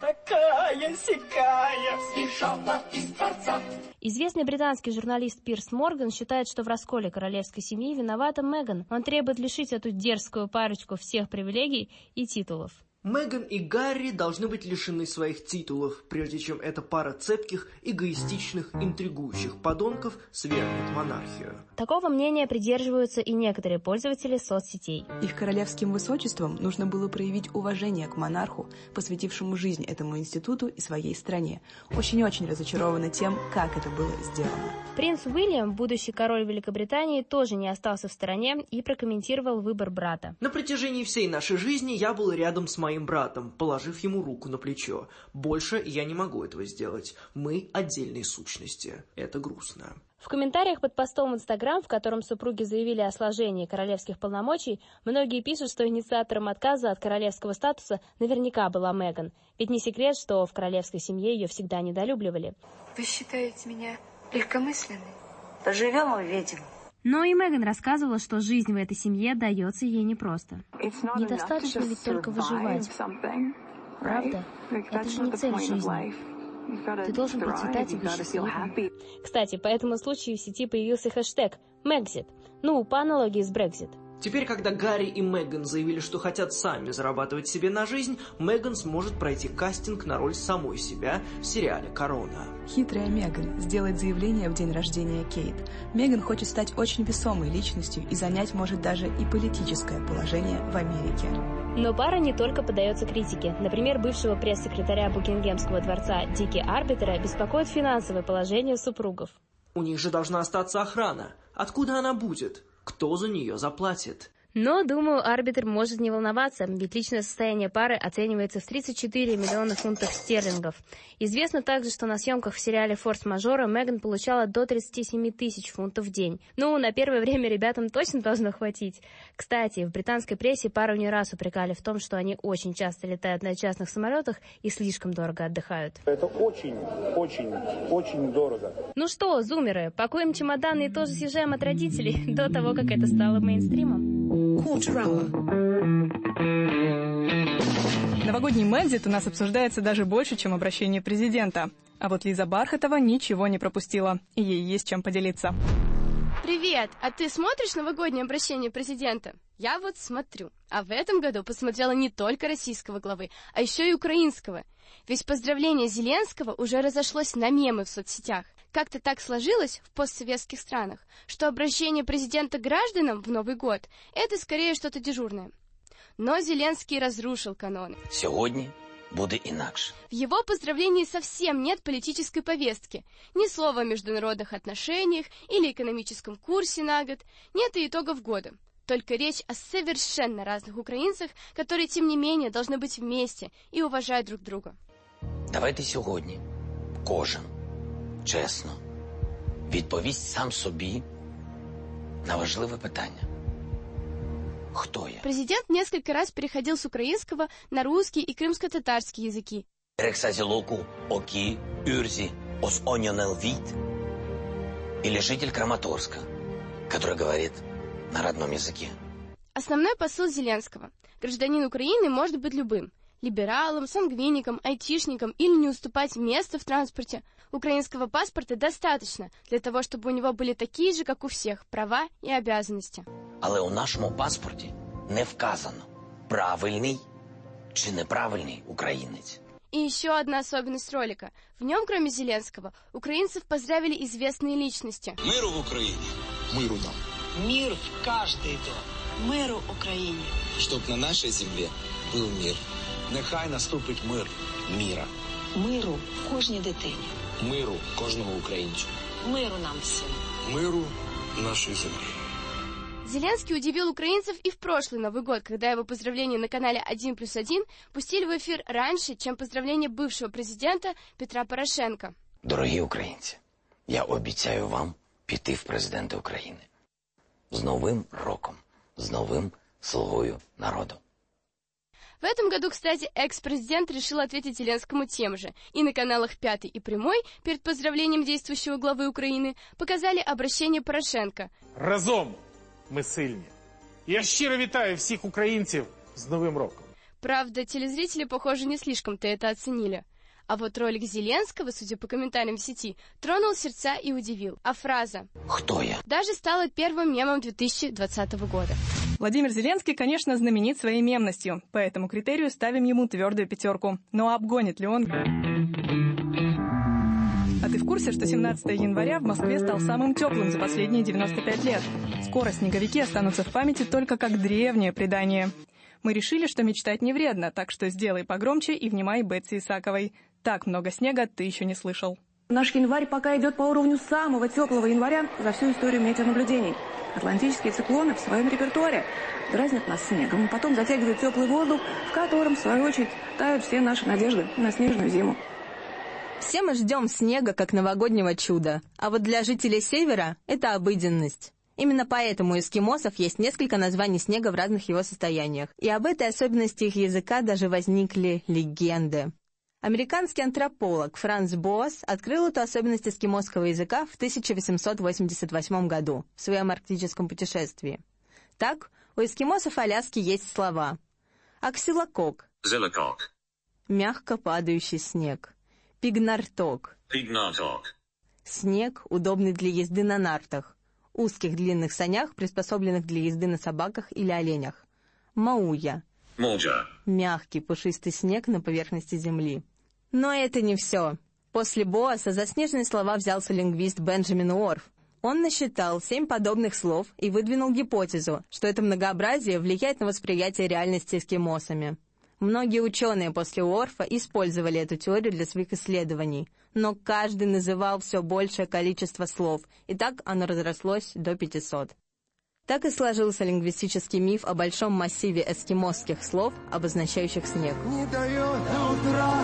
Такая-сякая, сбежала из дворца. Известный британский журналист Пирс Морган считает, что в расколе королевской семьи виновата Меган. Он требует лишить эту дерзкую парочку всех привилегий и титулов. Меган и Гарри должны быть лишены своих титулов, прежде чем эта пара цепких, эгоистичных, интригующих подонков свергнет монархию. Такого мнения придерживаются и некоторые пользователи соцсетей. Их королевским высочествам нужно было проявить уважение к монарху, посвятившему жизнь этому институту и своей стране. Очень-очень разочарованы тем, как это было сделано. Принц Уильям, будущий король Великобритании, тоже не остался в стороне и прокомментировал выбор брата. На протяжении всей нашей жизни я был рядом с моим братом, положив ему руку на плечо. Больше я не могу этого сделать. Мы отдельные сущности. Это грустно. В комментариях под постом в Инстаграм, в котором супруги заявили о сложении королевских полномочий, многие пишут, что инициатором отказа от королевского статуса наверняка была Меган. Ведь не секрет, что в королевской семье ее всегда недолюбливали. Вы считаете меня легкомысленной? Поживем, увидим. Но и Меган рассказывала, что жизнь в этой семье дается ей непросто. Недостаточно ведь только выживать. Правда? Это же не цель жизни. Ты должен процветать и быть счастливым. Кстати, по этому случаю в сети появился хэштег Мегзит. Ну, по аналогии с Брексит. Теперь, когда Гарри и Меган заявили, что хотят сами зарабатывать себе на жизнь, Меган сможет пройти кастинг на роль самой себя в сериале «Корона». Хитрая Меган сделает заявление в день рождения Кейт. Меган хочет стать очень весомой личностью и занять может даже и политическое положение в Америке. Но пара не только поддается критике. Например, бывшего пресс-секретаря Букингемского дворца Дики Арбитера беспокоит финансовое положение супругов. У них же должна остаться охрана. Откуда она будет? Кто за нее заплатит? Но, думаю, арбитр может не волноваться, ведь личное состояние пары оценивается в 34 миллиона фунтов стерлингов. Известно также, что на съемках в сериале «Форс-мажора» Меган получала до 37 тысяч фунтов в день. Ну, на первое время ребятам точно должно хватить. Кстати, в британской прессе пару не раз упрекали в том, что они очень часто летают на частных самолетах и слишком дорого отдыхают. Это очень дорого. Ну что, зумеры, пакуем чемоданы и тоже съезжаем от родителей до того, как это стало мейнстримом. Новогодний Мегзит у нас обсуждается даже больше, чем обращение президента. А вот Лиза Бархатова ничего не пропустила, и ей есть чем поделиться. Привет! А ты смотришь новогоднее обращение президента? Я вот смотрю. А в этом году посмотрела не только российского главы, а еще и украинского. Ведь поздравление Зеленского уже разошлось на мемы в соцсетях. Как-то так сложилось в постсоветских странах, что обращение президента к гражданам в Новый год – это скорее что-то дежурное. Но Зеленский разрушил каноны. Сьогодні буде інакше. В его поздравлении совсем нет политической повестки. Ни слова о международных отношениях или экономическом курсе на год, нет и итогов года. Только речь о совершенно разных украинцах, которые, тем не менее, должны быть вместе и уважать друг друга. Давайте сьогодні кожен чесно відповість сам собі на важливе питання. Кто я? Президент несколько раз переходил с украинского на русский и крымско-татарский языки. Рексазилоку, Оки, Юрзи, Ос-Оньонел Вит. Или житель Краматорска, который говорит на родном языке. Основной посыл Зеленского. Гражданин Украины может быть любым. Либералом, сангвиником, айтишником или не уступать место в транспорте. Украинского паспорта достаточно для того, чтобы у него были такие же, как у всех, права и обязанности. Але у нашому паспорті не вказано, правильний чи неправильний українець. И еще одна особенность ролика. В нем, кроме Зеленского, украинцев поздравили известные личности. Миру в Украине. Миру нам. Мир в каждый дом. Миру Україні. Чтоб на нашей земле был мир. Нехай наступить мир. Мира. Миру кожній дитині. Миру кожному українцю. Миру нам всім. Миру нашей земле. Зеленский удивил украинцев и в прошлый Новый год, когда его поздравления на канале 1+1 пустили в эфир раньше, чем поздравления бывшего президента Петра Порошенка. Дорогі українці, я обіцяю вам піти в президенти України. З Новим роком, з новим слугою народу. В этом году, кстати, экс-президент решил ответить Зеленскому тем же. И на каналах «Пятый» и «Прямой» перед поздравлением действующего главы Украины показали обращение Порошенка. Разом ми сильні. Я щиро вітаю всіх українців з Новим роком. Правда, телезрители, похоже, не слишком-то это оценили. А вот ролик Зеленского, судя по комментариям в сети, тронул сердца и удивил. А фраза «Кто я?» даже стала первым мемом 2020 года. Владимир Зеленский, конечно, знаменит своей мемностью. По этому критерию ставим ему твердую 5. Но обгонит ли он? А ты в курсе, что 17 января в Москве стал самым теплым за последние 95 лет? Скоро снеговики останутся в памяти только как древнее предание. Мы решили, что мечтать не вредно, так что сделай погромче и внимай Бетси Исаковой. Так много снега ты еще не слышал. Наш январь пока идет по уровню самого теплого января за всю историю метеонаблюдений. Атлантические циклоны в своем репертуаре дразнят нас снегом, и потом затягивают теплый воздух, в котором, в свою очередь, тают все наши надежды на снежную зиму. Все мы ждем снега как новогоднего чуда, а вот для жителей Севера это обыденность. Именно поэтому у эскимосов есть несколько названий снега в разных его состояниях. И об этой особенности их языка даже возникли легенды. Американский антрополог Франц Боас открыл эту особенность эскимосского языка в 1888 году в своем арктическом путешествии. Так, у эскимосов Аляски есть слова: аксилокок — мягко падающий снег, пигнарток — снег, удобный для езды на нартах, узких длинных санях, приспособленных для езды на собаках или оленях. Мауя. Мягкий пушистый снег на поверхности земли. Но это не все. После Боаса за снежные слова взялся лингвист Бенджамин Уорф. Он насчитал 7 подобных слов и выдвинул гипотезу, что это многообразие влияет на восприятие реальности эскимосами. Многие ученые после Уорфа использовали эту теорию для своих исследований, но каждый называл все большее количество слов, и так оно разрослось до 500. Так и сложился лингвистический миф о большом массиве эскимосских слов, обозначающих снег. Не дает до утра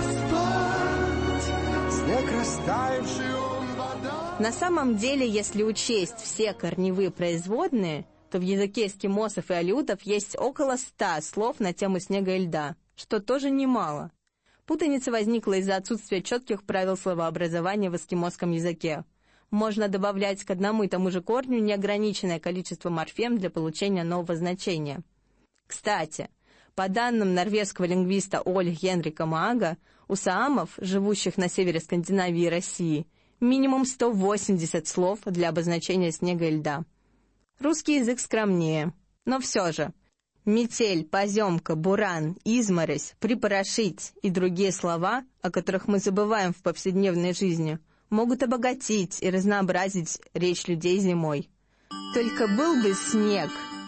спать, снег растаявший он вода. На самом деле, если учесть все корневые производные, то в языке эскимосов и алеутов есть около 100 слов на тему снега и льда, что тоже немало. Путаница возникла из-за отсутствия четких правил словообразования в эскимосском языке. Можно добавлять к одному и тому же корню неограниченное количество морфем для получения нового значения. Кстати, по данным норвежского лингвиста Оль Генрика Маага, у саамов, живущих на севере Скандинавии и России, минимум 180 слов для обозначения снега и льда. Русский язык скромнее, но все же. Метель, поземка, буран, изморозь, припорошить и другие слова, о которых мы забываем в повседневной жизни, могут обогатить и разнообразить речь людей зимой. Только был бы снег.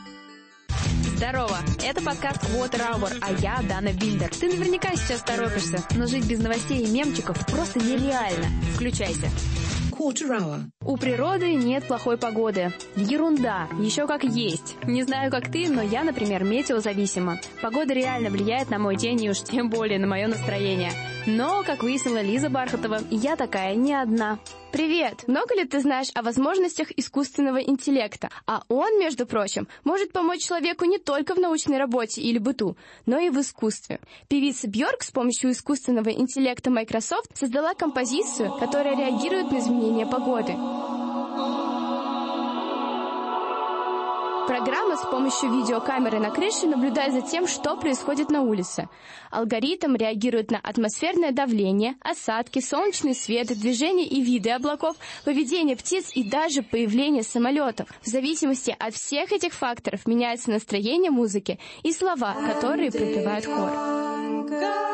Здорово, это подкаст Water Hour, а я Дана Вильдер. Ты наверняка сейчас торопишься, но жить без новостей и мемчиков просто нереально. Включайся. У природы нет плохой погоды. Ерунда, еще как есть. Не знаю, как ты, но я, например, метеозависима. Погода реально влияет на мой день и уж тем более на мое настроение. Но, как выяснила Лиза Бархатова, я такая не одна. Привет! Много ли ты знаешь о возможностях искусственного интеллекта? А он, между прочим, может помочь человеку не только в научной работе или быту, но и в искусстве. Певица Бьорк с помощью искусственного интеллекта Microsoft создала композицию, которая реагирует на изменения погоды. Программа с помощью видеокамеры на крыше наблюдает за тем, что происходит на улице. Алгоритм реагирует на атмосферное давление, осадки, солнечный свет, движение и виды облаков, поведение птиц и даже появление самолетов. В зависимости от всех этих факторов меняется настроение музыки и слова, которые пропевает хор.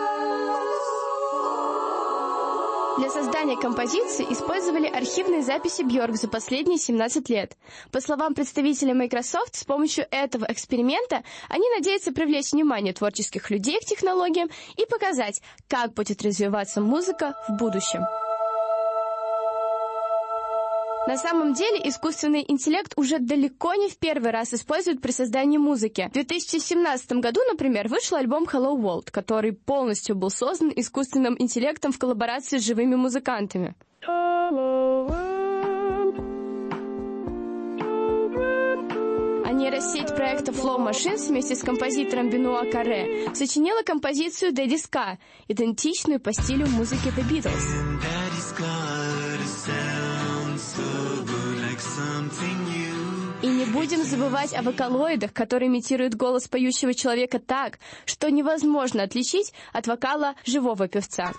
Для создания композиции использовали архивные записи Бьорк за последние 17 лет. По словам представителя Microsoft, с помощью этого эксперимента они надеются привлечь внимание творческих людей к технологиям и показать, как будет развиваться музыка в будущем. На самом деле, искусственный интеллект уже далеко не в первый раз используют при создании музыки. В 2017 году, например, вышел альбом Hello World, который полностью был создан искусственным интеллектом в коллаборации с живыми музыкантами. А нейросеть проекта Flow Machines вместе с композитором Бенуа Карре сочинила композицию Daddy Ska, идентичную по стилю музыки The Beatles. И не будем забывать о вокалоидах, которые имитируют голос поющего человека так, что невозможно отличить от вокала живого певца.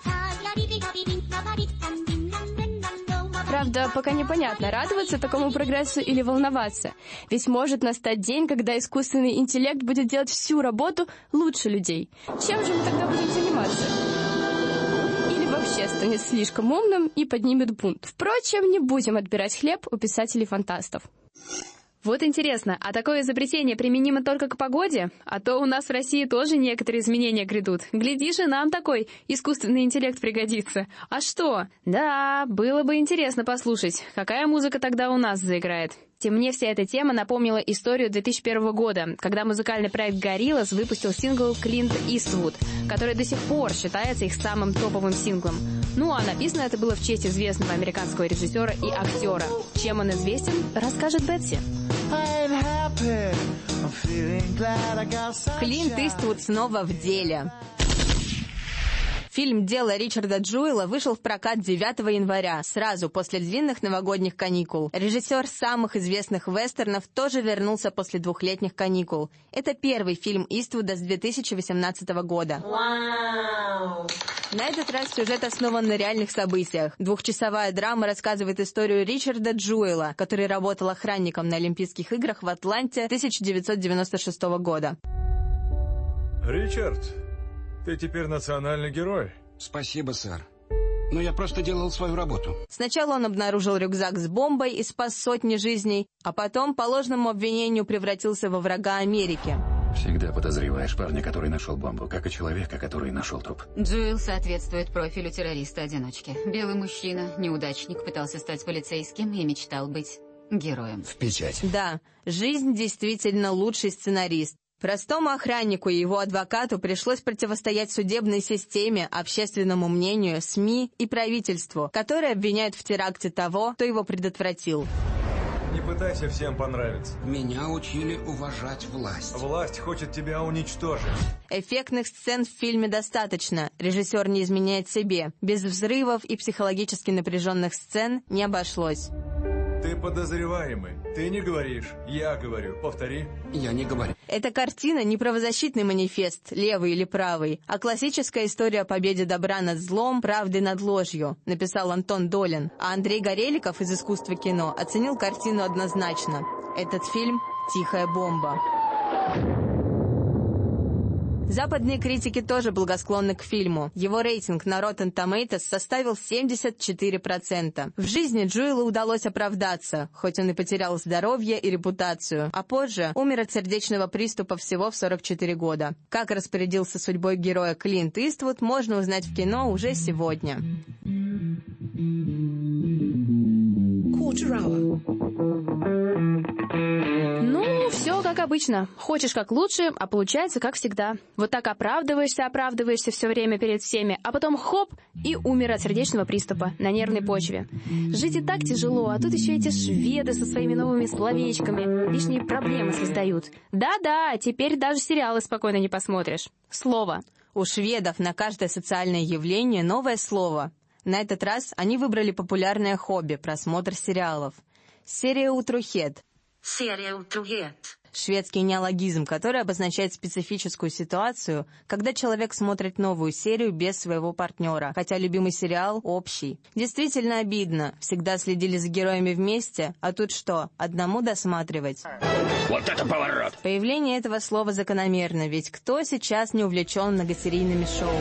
Правда, пока непонятно, радоваться такому прогрессу или волноваться. Ведь может настать день, когда искусственный интеллект будет делать всю работу лучше людей. Чем же мы тогда будем заниматься? Или вообще станет слишком умным и поднимет бунт. Впрочем, не будем отбирать хлеб у писателей-фантастов. Вот интересно, а такое изобретение применимо только к погоде? А то у нас в России тоже некоторые изменения грядут. Глядишь, и нам такой искусственный интеллект пригодится. А что? Да, было бы интересно послушать, какая музыка тогда у нас заиграет. Мне вся эта тема напомнила историю 2001 года, когда музыкальный проект Gorillaz выпустил сингл «Clint Eastwood», который до сих пор считается их самым топовым синглом. Ну а написано это было в честь известного американского режиссера и актера. Чем он известен, расскажет Бетси. Клинт Иствуд снова в деле. Фильм «Дело Ричарда Джуэла» вышел в прокат 9 января, сразу после длинных новогодних каникул. Режиссер самых известных вестернов тоже вернулся после двухлетних каникул. Это первый фильм Иствуда с 2018 года. Wow. На этот раз сюжет основан на реальных событиях. Двухчасовая драма рассказывает историю Ричарда Джуэла, который работал охранником на Олимпийских играх в Атланте 1996 года. Ричард, ты теперь национальный герой. Спасибо, сэр. Но я просто делал свою работу. Сначала он обнаружил рюкзак с бомбой и спас сотни жизней, а потом по ложному обвинению превратился во врага Америки. Всегда подозреваешь парня, который нашел бомбу, как и человека, который нашел труп. Джуэл соответствует профилю террориста-одиночки. Белый мужчина, неудачник, пытался стать полицейским и мечтал быть героем. В печать. Да, жизнь действительно лучший сценарист. Простому охраннику и его адвокату пришлось противостоять судебной системе, общественному мнению, СМИ и правительству, которые обвиняют в теракте того, кто его предотвратил. Не пытайся всем понравиться. Меня учили уважать власть. Власть хочет тебя уничтожить. Эффектных сцен в фильме достаточно. Режиссер не изменяет себе. Без взрывов и психологически напряженных сцен не обошлось. Ты подозреваемый. Ты не говоришь. Я говорю. Повтори. Я не говорю. Эта картина не правозащитный манифест, левый или правый, а классическая история о победе добра над злом, правды над ложью, написал Антон Долин. А Андрей Гореликов из «Искусства кино» оценил картину однозначно. Этот фильм «Тихая бомба». Западные критики тоже благосклонны к фильму. Его рейтинг на Rotten Tomatoes составил 74%. В жизни Джуэлу удалось оправдаться, хоть он и потерял здоровье и репутацию, а позже умер от сердечного приступа всего в 44 года. Как распорядился судьбой героя Клинт Иствуд, можно узнать в кино уже сегодня. Ну, все как обычно. Хочешь как лучше, а получается как всегда. Вот так оправдываешься все время перед всеми, а потом хоп, и умер от сердечного приступа на нервной почве. Жить и так тяжело, а тут еще эти шведы со своими новыми словечками лишние проблемы создают. Да-да, теперь даже сериалы спокойно не посмотришь. Слово. У шведов на каждое социальное явление новое слово. На этот раз они выбрали популярное хобби – просмотр сериалов. Серия «Утрухет». Шведский неологизм, который обозначает специфическую ситуацию, когда человек смотрит новую серию без своего партнера, хотя любимый сериал общий. Действительно обидно. Всегда следили за героями вместе, а тут что, одному досматривать? Вот это поворот! Появление этого слова закономерно, ведь кто сейчас не увлечен многосерийными шоу?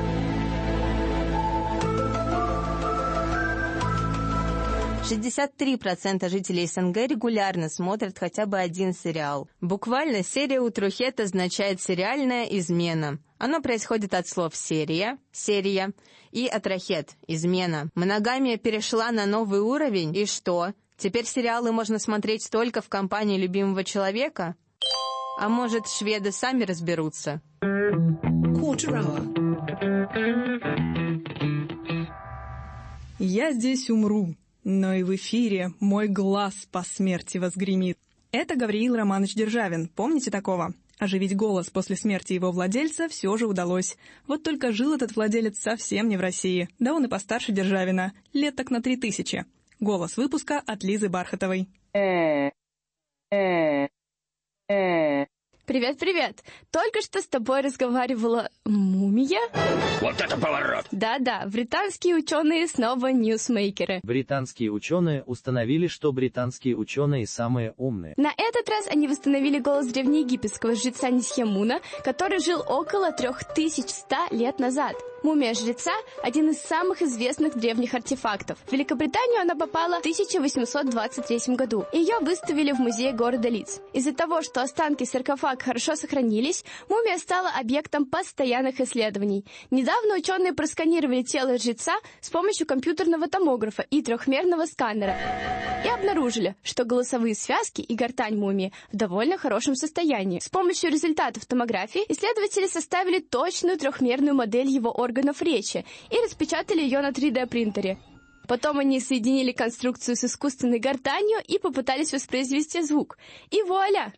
63% жителей СНГ регулярно смотрят хотя бы один сериал. Буквально серия «Утрухет» означает «сериальная измена». Оно происходит от слов «серия», «серия» и «атрахет» — «измена». Моногамия перешла на новый уровень, и что? Теперь сериалы можно смотреть только в компании любимого человека? А может, шведы сами разберутся? «Я здесь умру, но и в эфире мой глаз по смерти возгремит». Это Гавриил Романович Державин. Помните такого? Оживить голос после смерти его владельца все же удалось. Вот только жил этот владелец совсем не в России. Да он и постарше Державина. Лет так на 3000. Голос выпуска от Лизы Бархатовой. Привет-привет! Только что с тобой разговаривала мумия? Вот это поворот! Да-да, британские ученые снова ньюсмейкеры. Британские ученые установили, что британские ученые самые умные. На этот раз они восстановили голос древнеегипетского жреца Нисьямуна, который жил около 3100 лет назад. Мумия жреца – один из самых известных древних артефактов. В Великобританию она попала в 1823 году. Ее выставили в музее города Лидс. Из-за того, что останки саркофага хорошо сохранились, мумия стала объектом постоянных исследований. Недавно ученые просканировали тело жреца с помощью компьютерного томографа и трехмерного сканера и обнаружили, что голосовые связки и гортань мумии в довольно хорошем состоянии. С помощью результатов томографии исследователи составили точную трехмерную модель его органов речи и распечатали ее на 3D-принтере. Потом они соединили конструкцию с искусственной гортанью и попытались воспроизвести звук. И вуаля!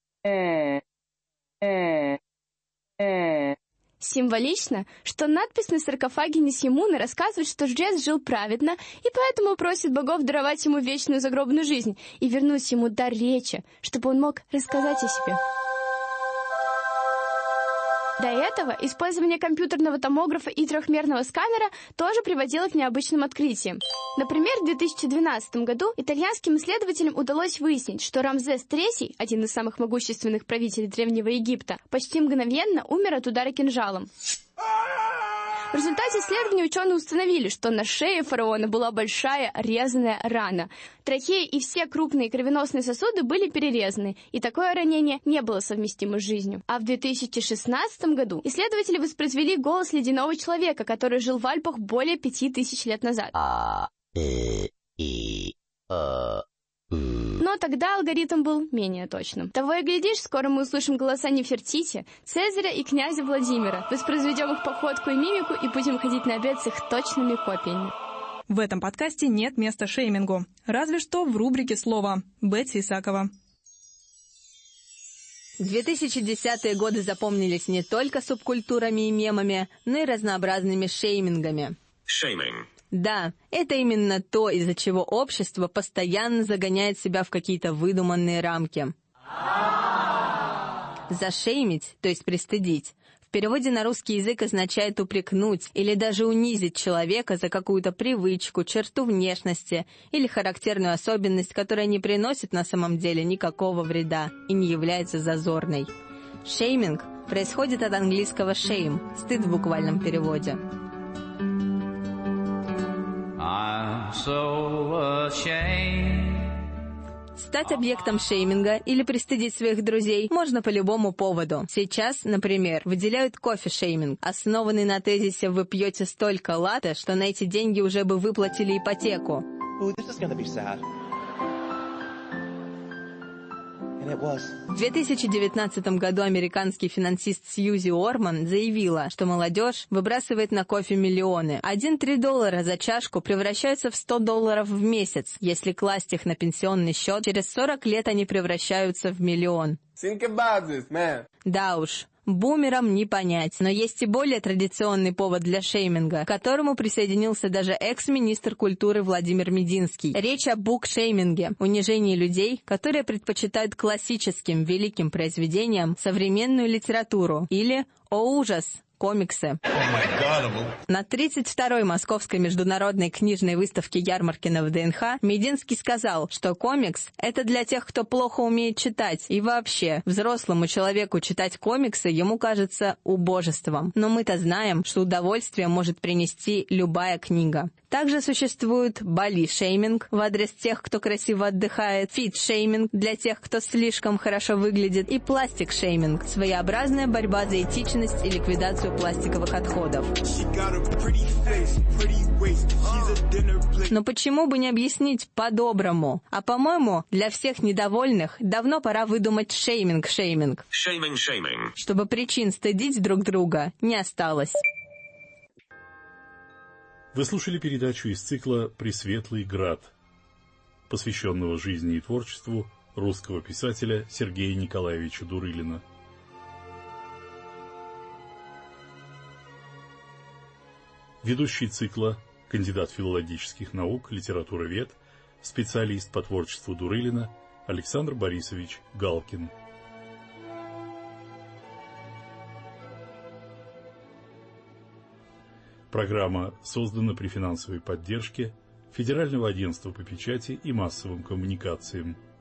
Символично, что надпись на саркофаге Нисьямуна рассказывает, что жрец жил праведно и поэтому просит богов даровать ему вечную загробную жизнь и вернуть ему дар речи, чтобы он мог рассказать о себе. До этого использование компьютерного томографа и трехмерного сканера тоже приводило к необычным открытиям. Например, в 2012 году итальянским исследователям удалось выяснить, что Рамзес III, один из самых могущественных правителей Древнего Египта, почти мгновенно умер от удара кинжалом. В результате исследований ученые установили, что на шее фараона была большая резаная рана. Трахея и все крупные кровеносные сосуды были перерезаны, и такое ранение не было совместимо с жизнью. А в 2016 году исследователи воспроизвели голос ледяного человека, который жил в Альпах более 5000 лет назад. Но тогда алгоритм был менее точным. Того и глядишь, скоро мы услышим голоса Нефертити, Цезаря и князя Владимира, воспроизведем их походку и мимику и будем ходить на обед с их точными копиями. В этом подкасте нет места шеймингу, разве что в рубрике «Слово». Бетти Исакова. 2010-е годы запомнились не только субкультурами и мемами, но и разнообразными шеймингами. Shaming. Да, это именно то, из-за чего общество постоянно загоняет себя в какие-то выдуманные рамки. Зашеймить, то есть пристыдить, в переводе на русский язык означает упрекнуть или даже унизить человека за какую-то привычку, черту внешности или характерную особенность, которая не приносит на самом деле никакого вреда и не является зазорной. Шейминг происходит от английского shame, стыд в буквальном переводе. Стать объектом шейминга или пристыдить своих друзей можно по любому поводу. Сейчас, например, выделяют кофе-шейминг, основанный на тезисе «вы пьете столько латте, что на эти деньги уже бы выплатили ипотеку». В 2019 году американский финансист Сьюзи Орман заявила, что молодежь выбрасывает на кофе миллионы. $1-3 за чашку превращаются в $100 в месяц. Если класть их на пенсионный счет, через 40 лет они превращаются в миллион. Да уж. Бумерам не понять, но есть и более традиционный повод для шейминга, к которому присоединился даже экс-министр культуры Владимир Мединский. Речь о букшейминге, унижении людей, которые предпочитают классическим великим произведениям современную литературу, или, о ужас, комиксы. На 32-й Московской международной книжной выставке ярмарки на ВДНХ Мединский сказал, что комикс — это для тех, кто плохо умеет читать, и вообще, взрослому человеку читать комиксы ему кажется убожеством. Но мы-то знаем, что удовольствие может принести любая книга. Также существует боди-шейминг в адрес тех, кто красиво отдыхает, фит-шейминг для тех, кто слишком хорошо выглядит, и пластик-шейминг — своеобразная борьба за этичность и ликвидацию пластиковых отходов. Но почему бы не объяснить по-доброму? А по-моему, для всех недовольных давно пора выдумать шейминг-шейминг. Shaming. Чтобы причин стыдить друг друга не осталось. Вы слушали передачу из цикла «Пресветлый град», посвященного жизни и творчеству русского писателя Сергея Николаевича Дурылина. Ведущий цикла, кандидат филологических наук, литературовед, специалист по творчеству Дурылина Александр Борисович Галкин. Программа создана при финансовой поддержке Федерального агентства по печати и массовым коммуникациям.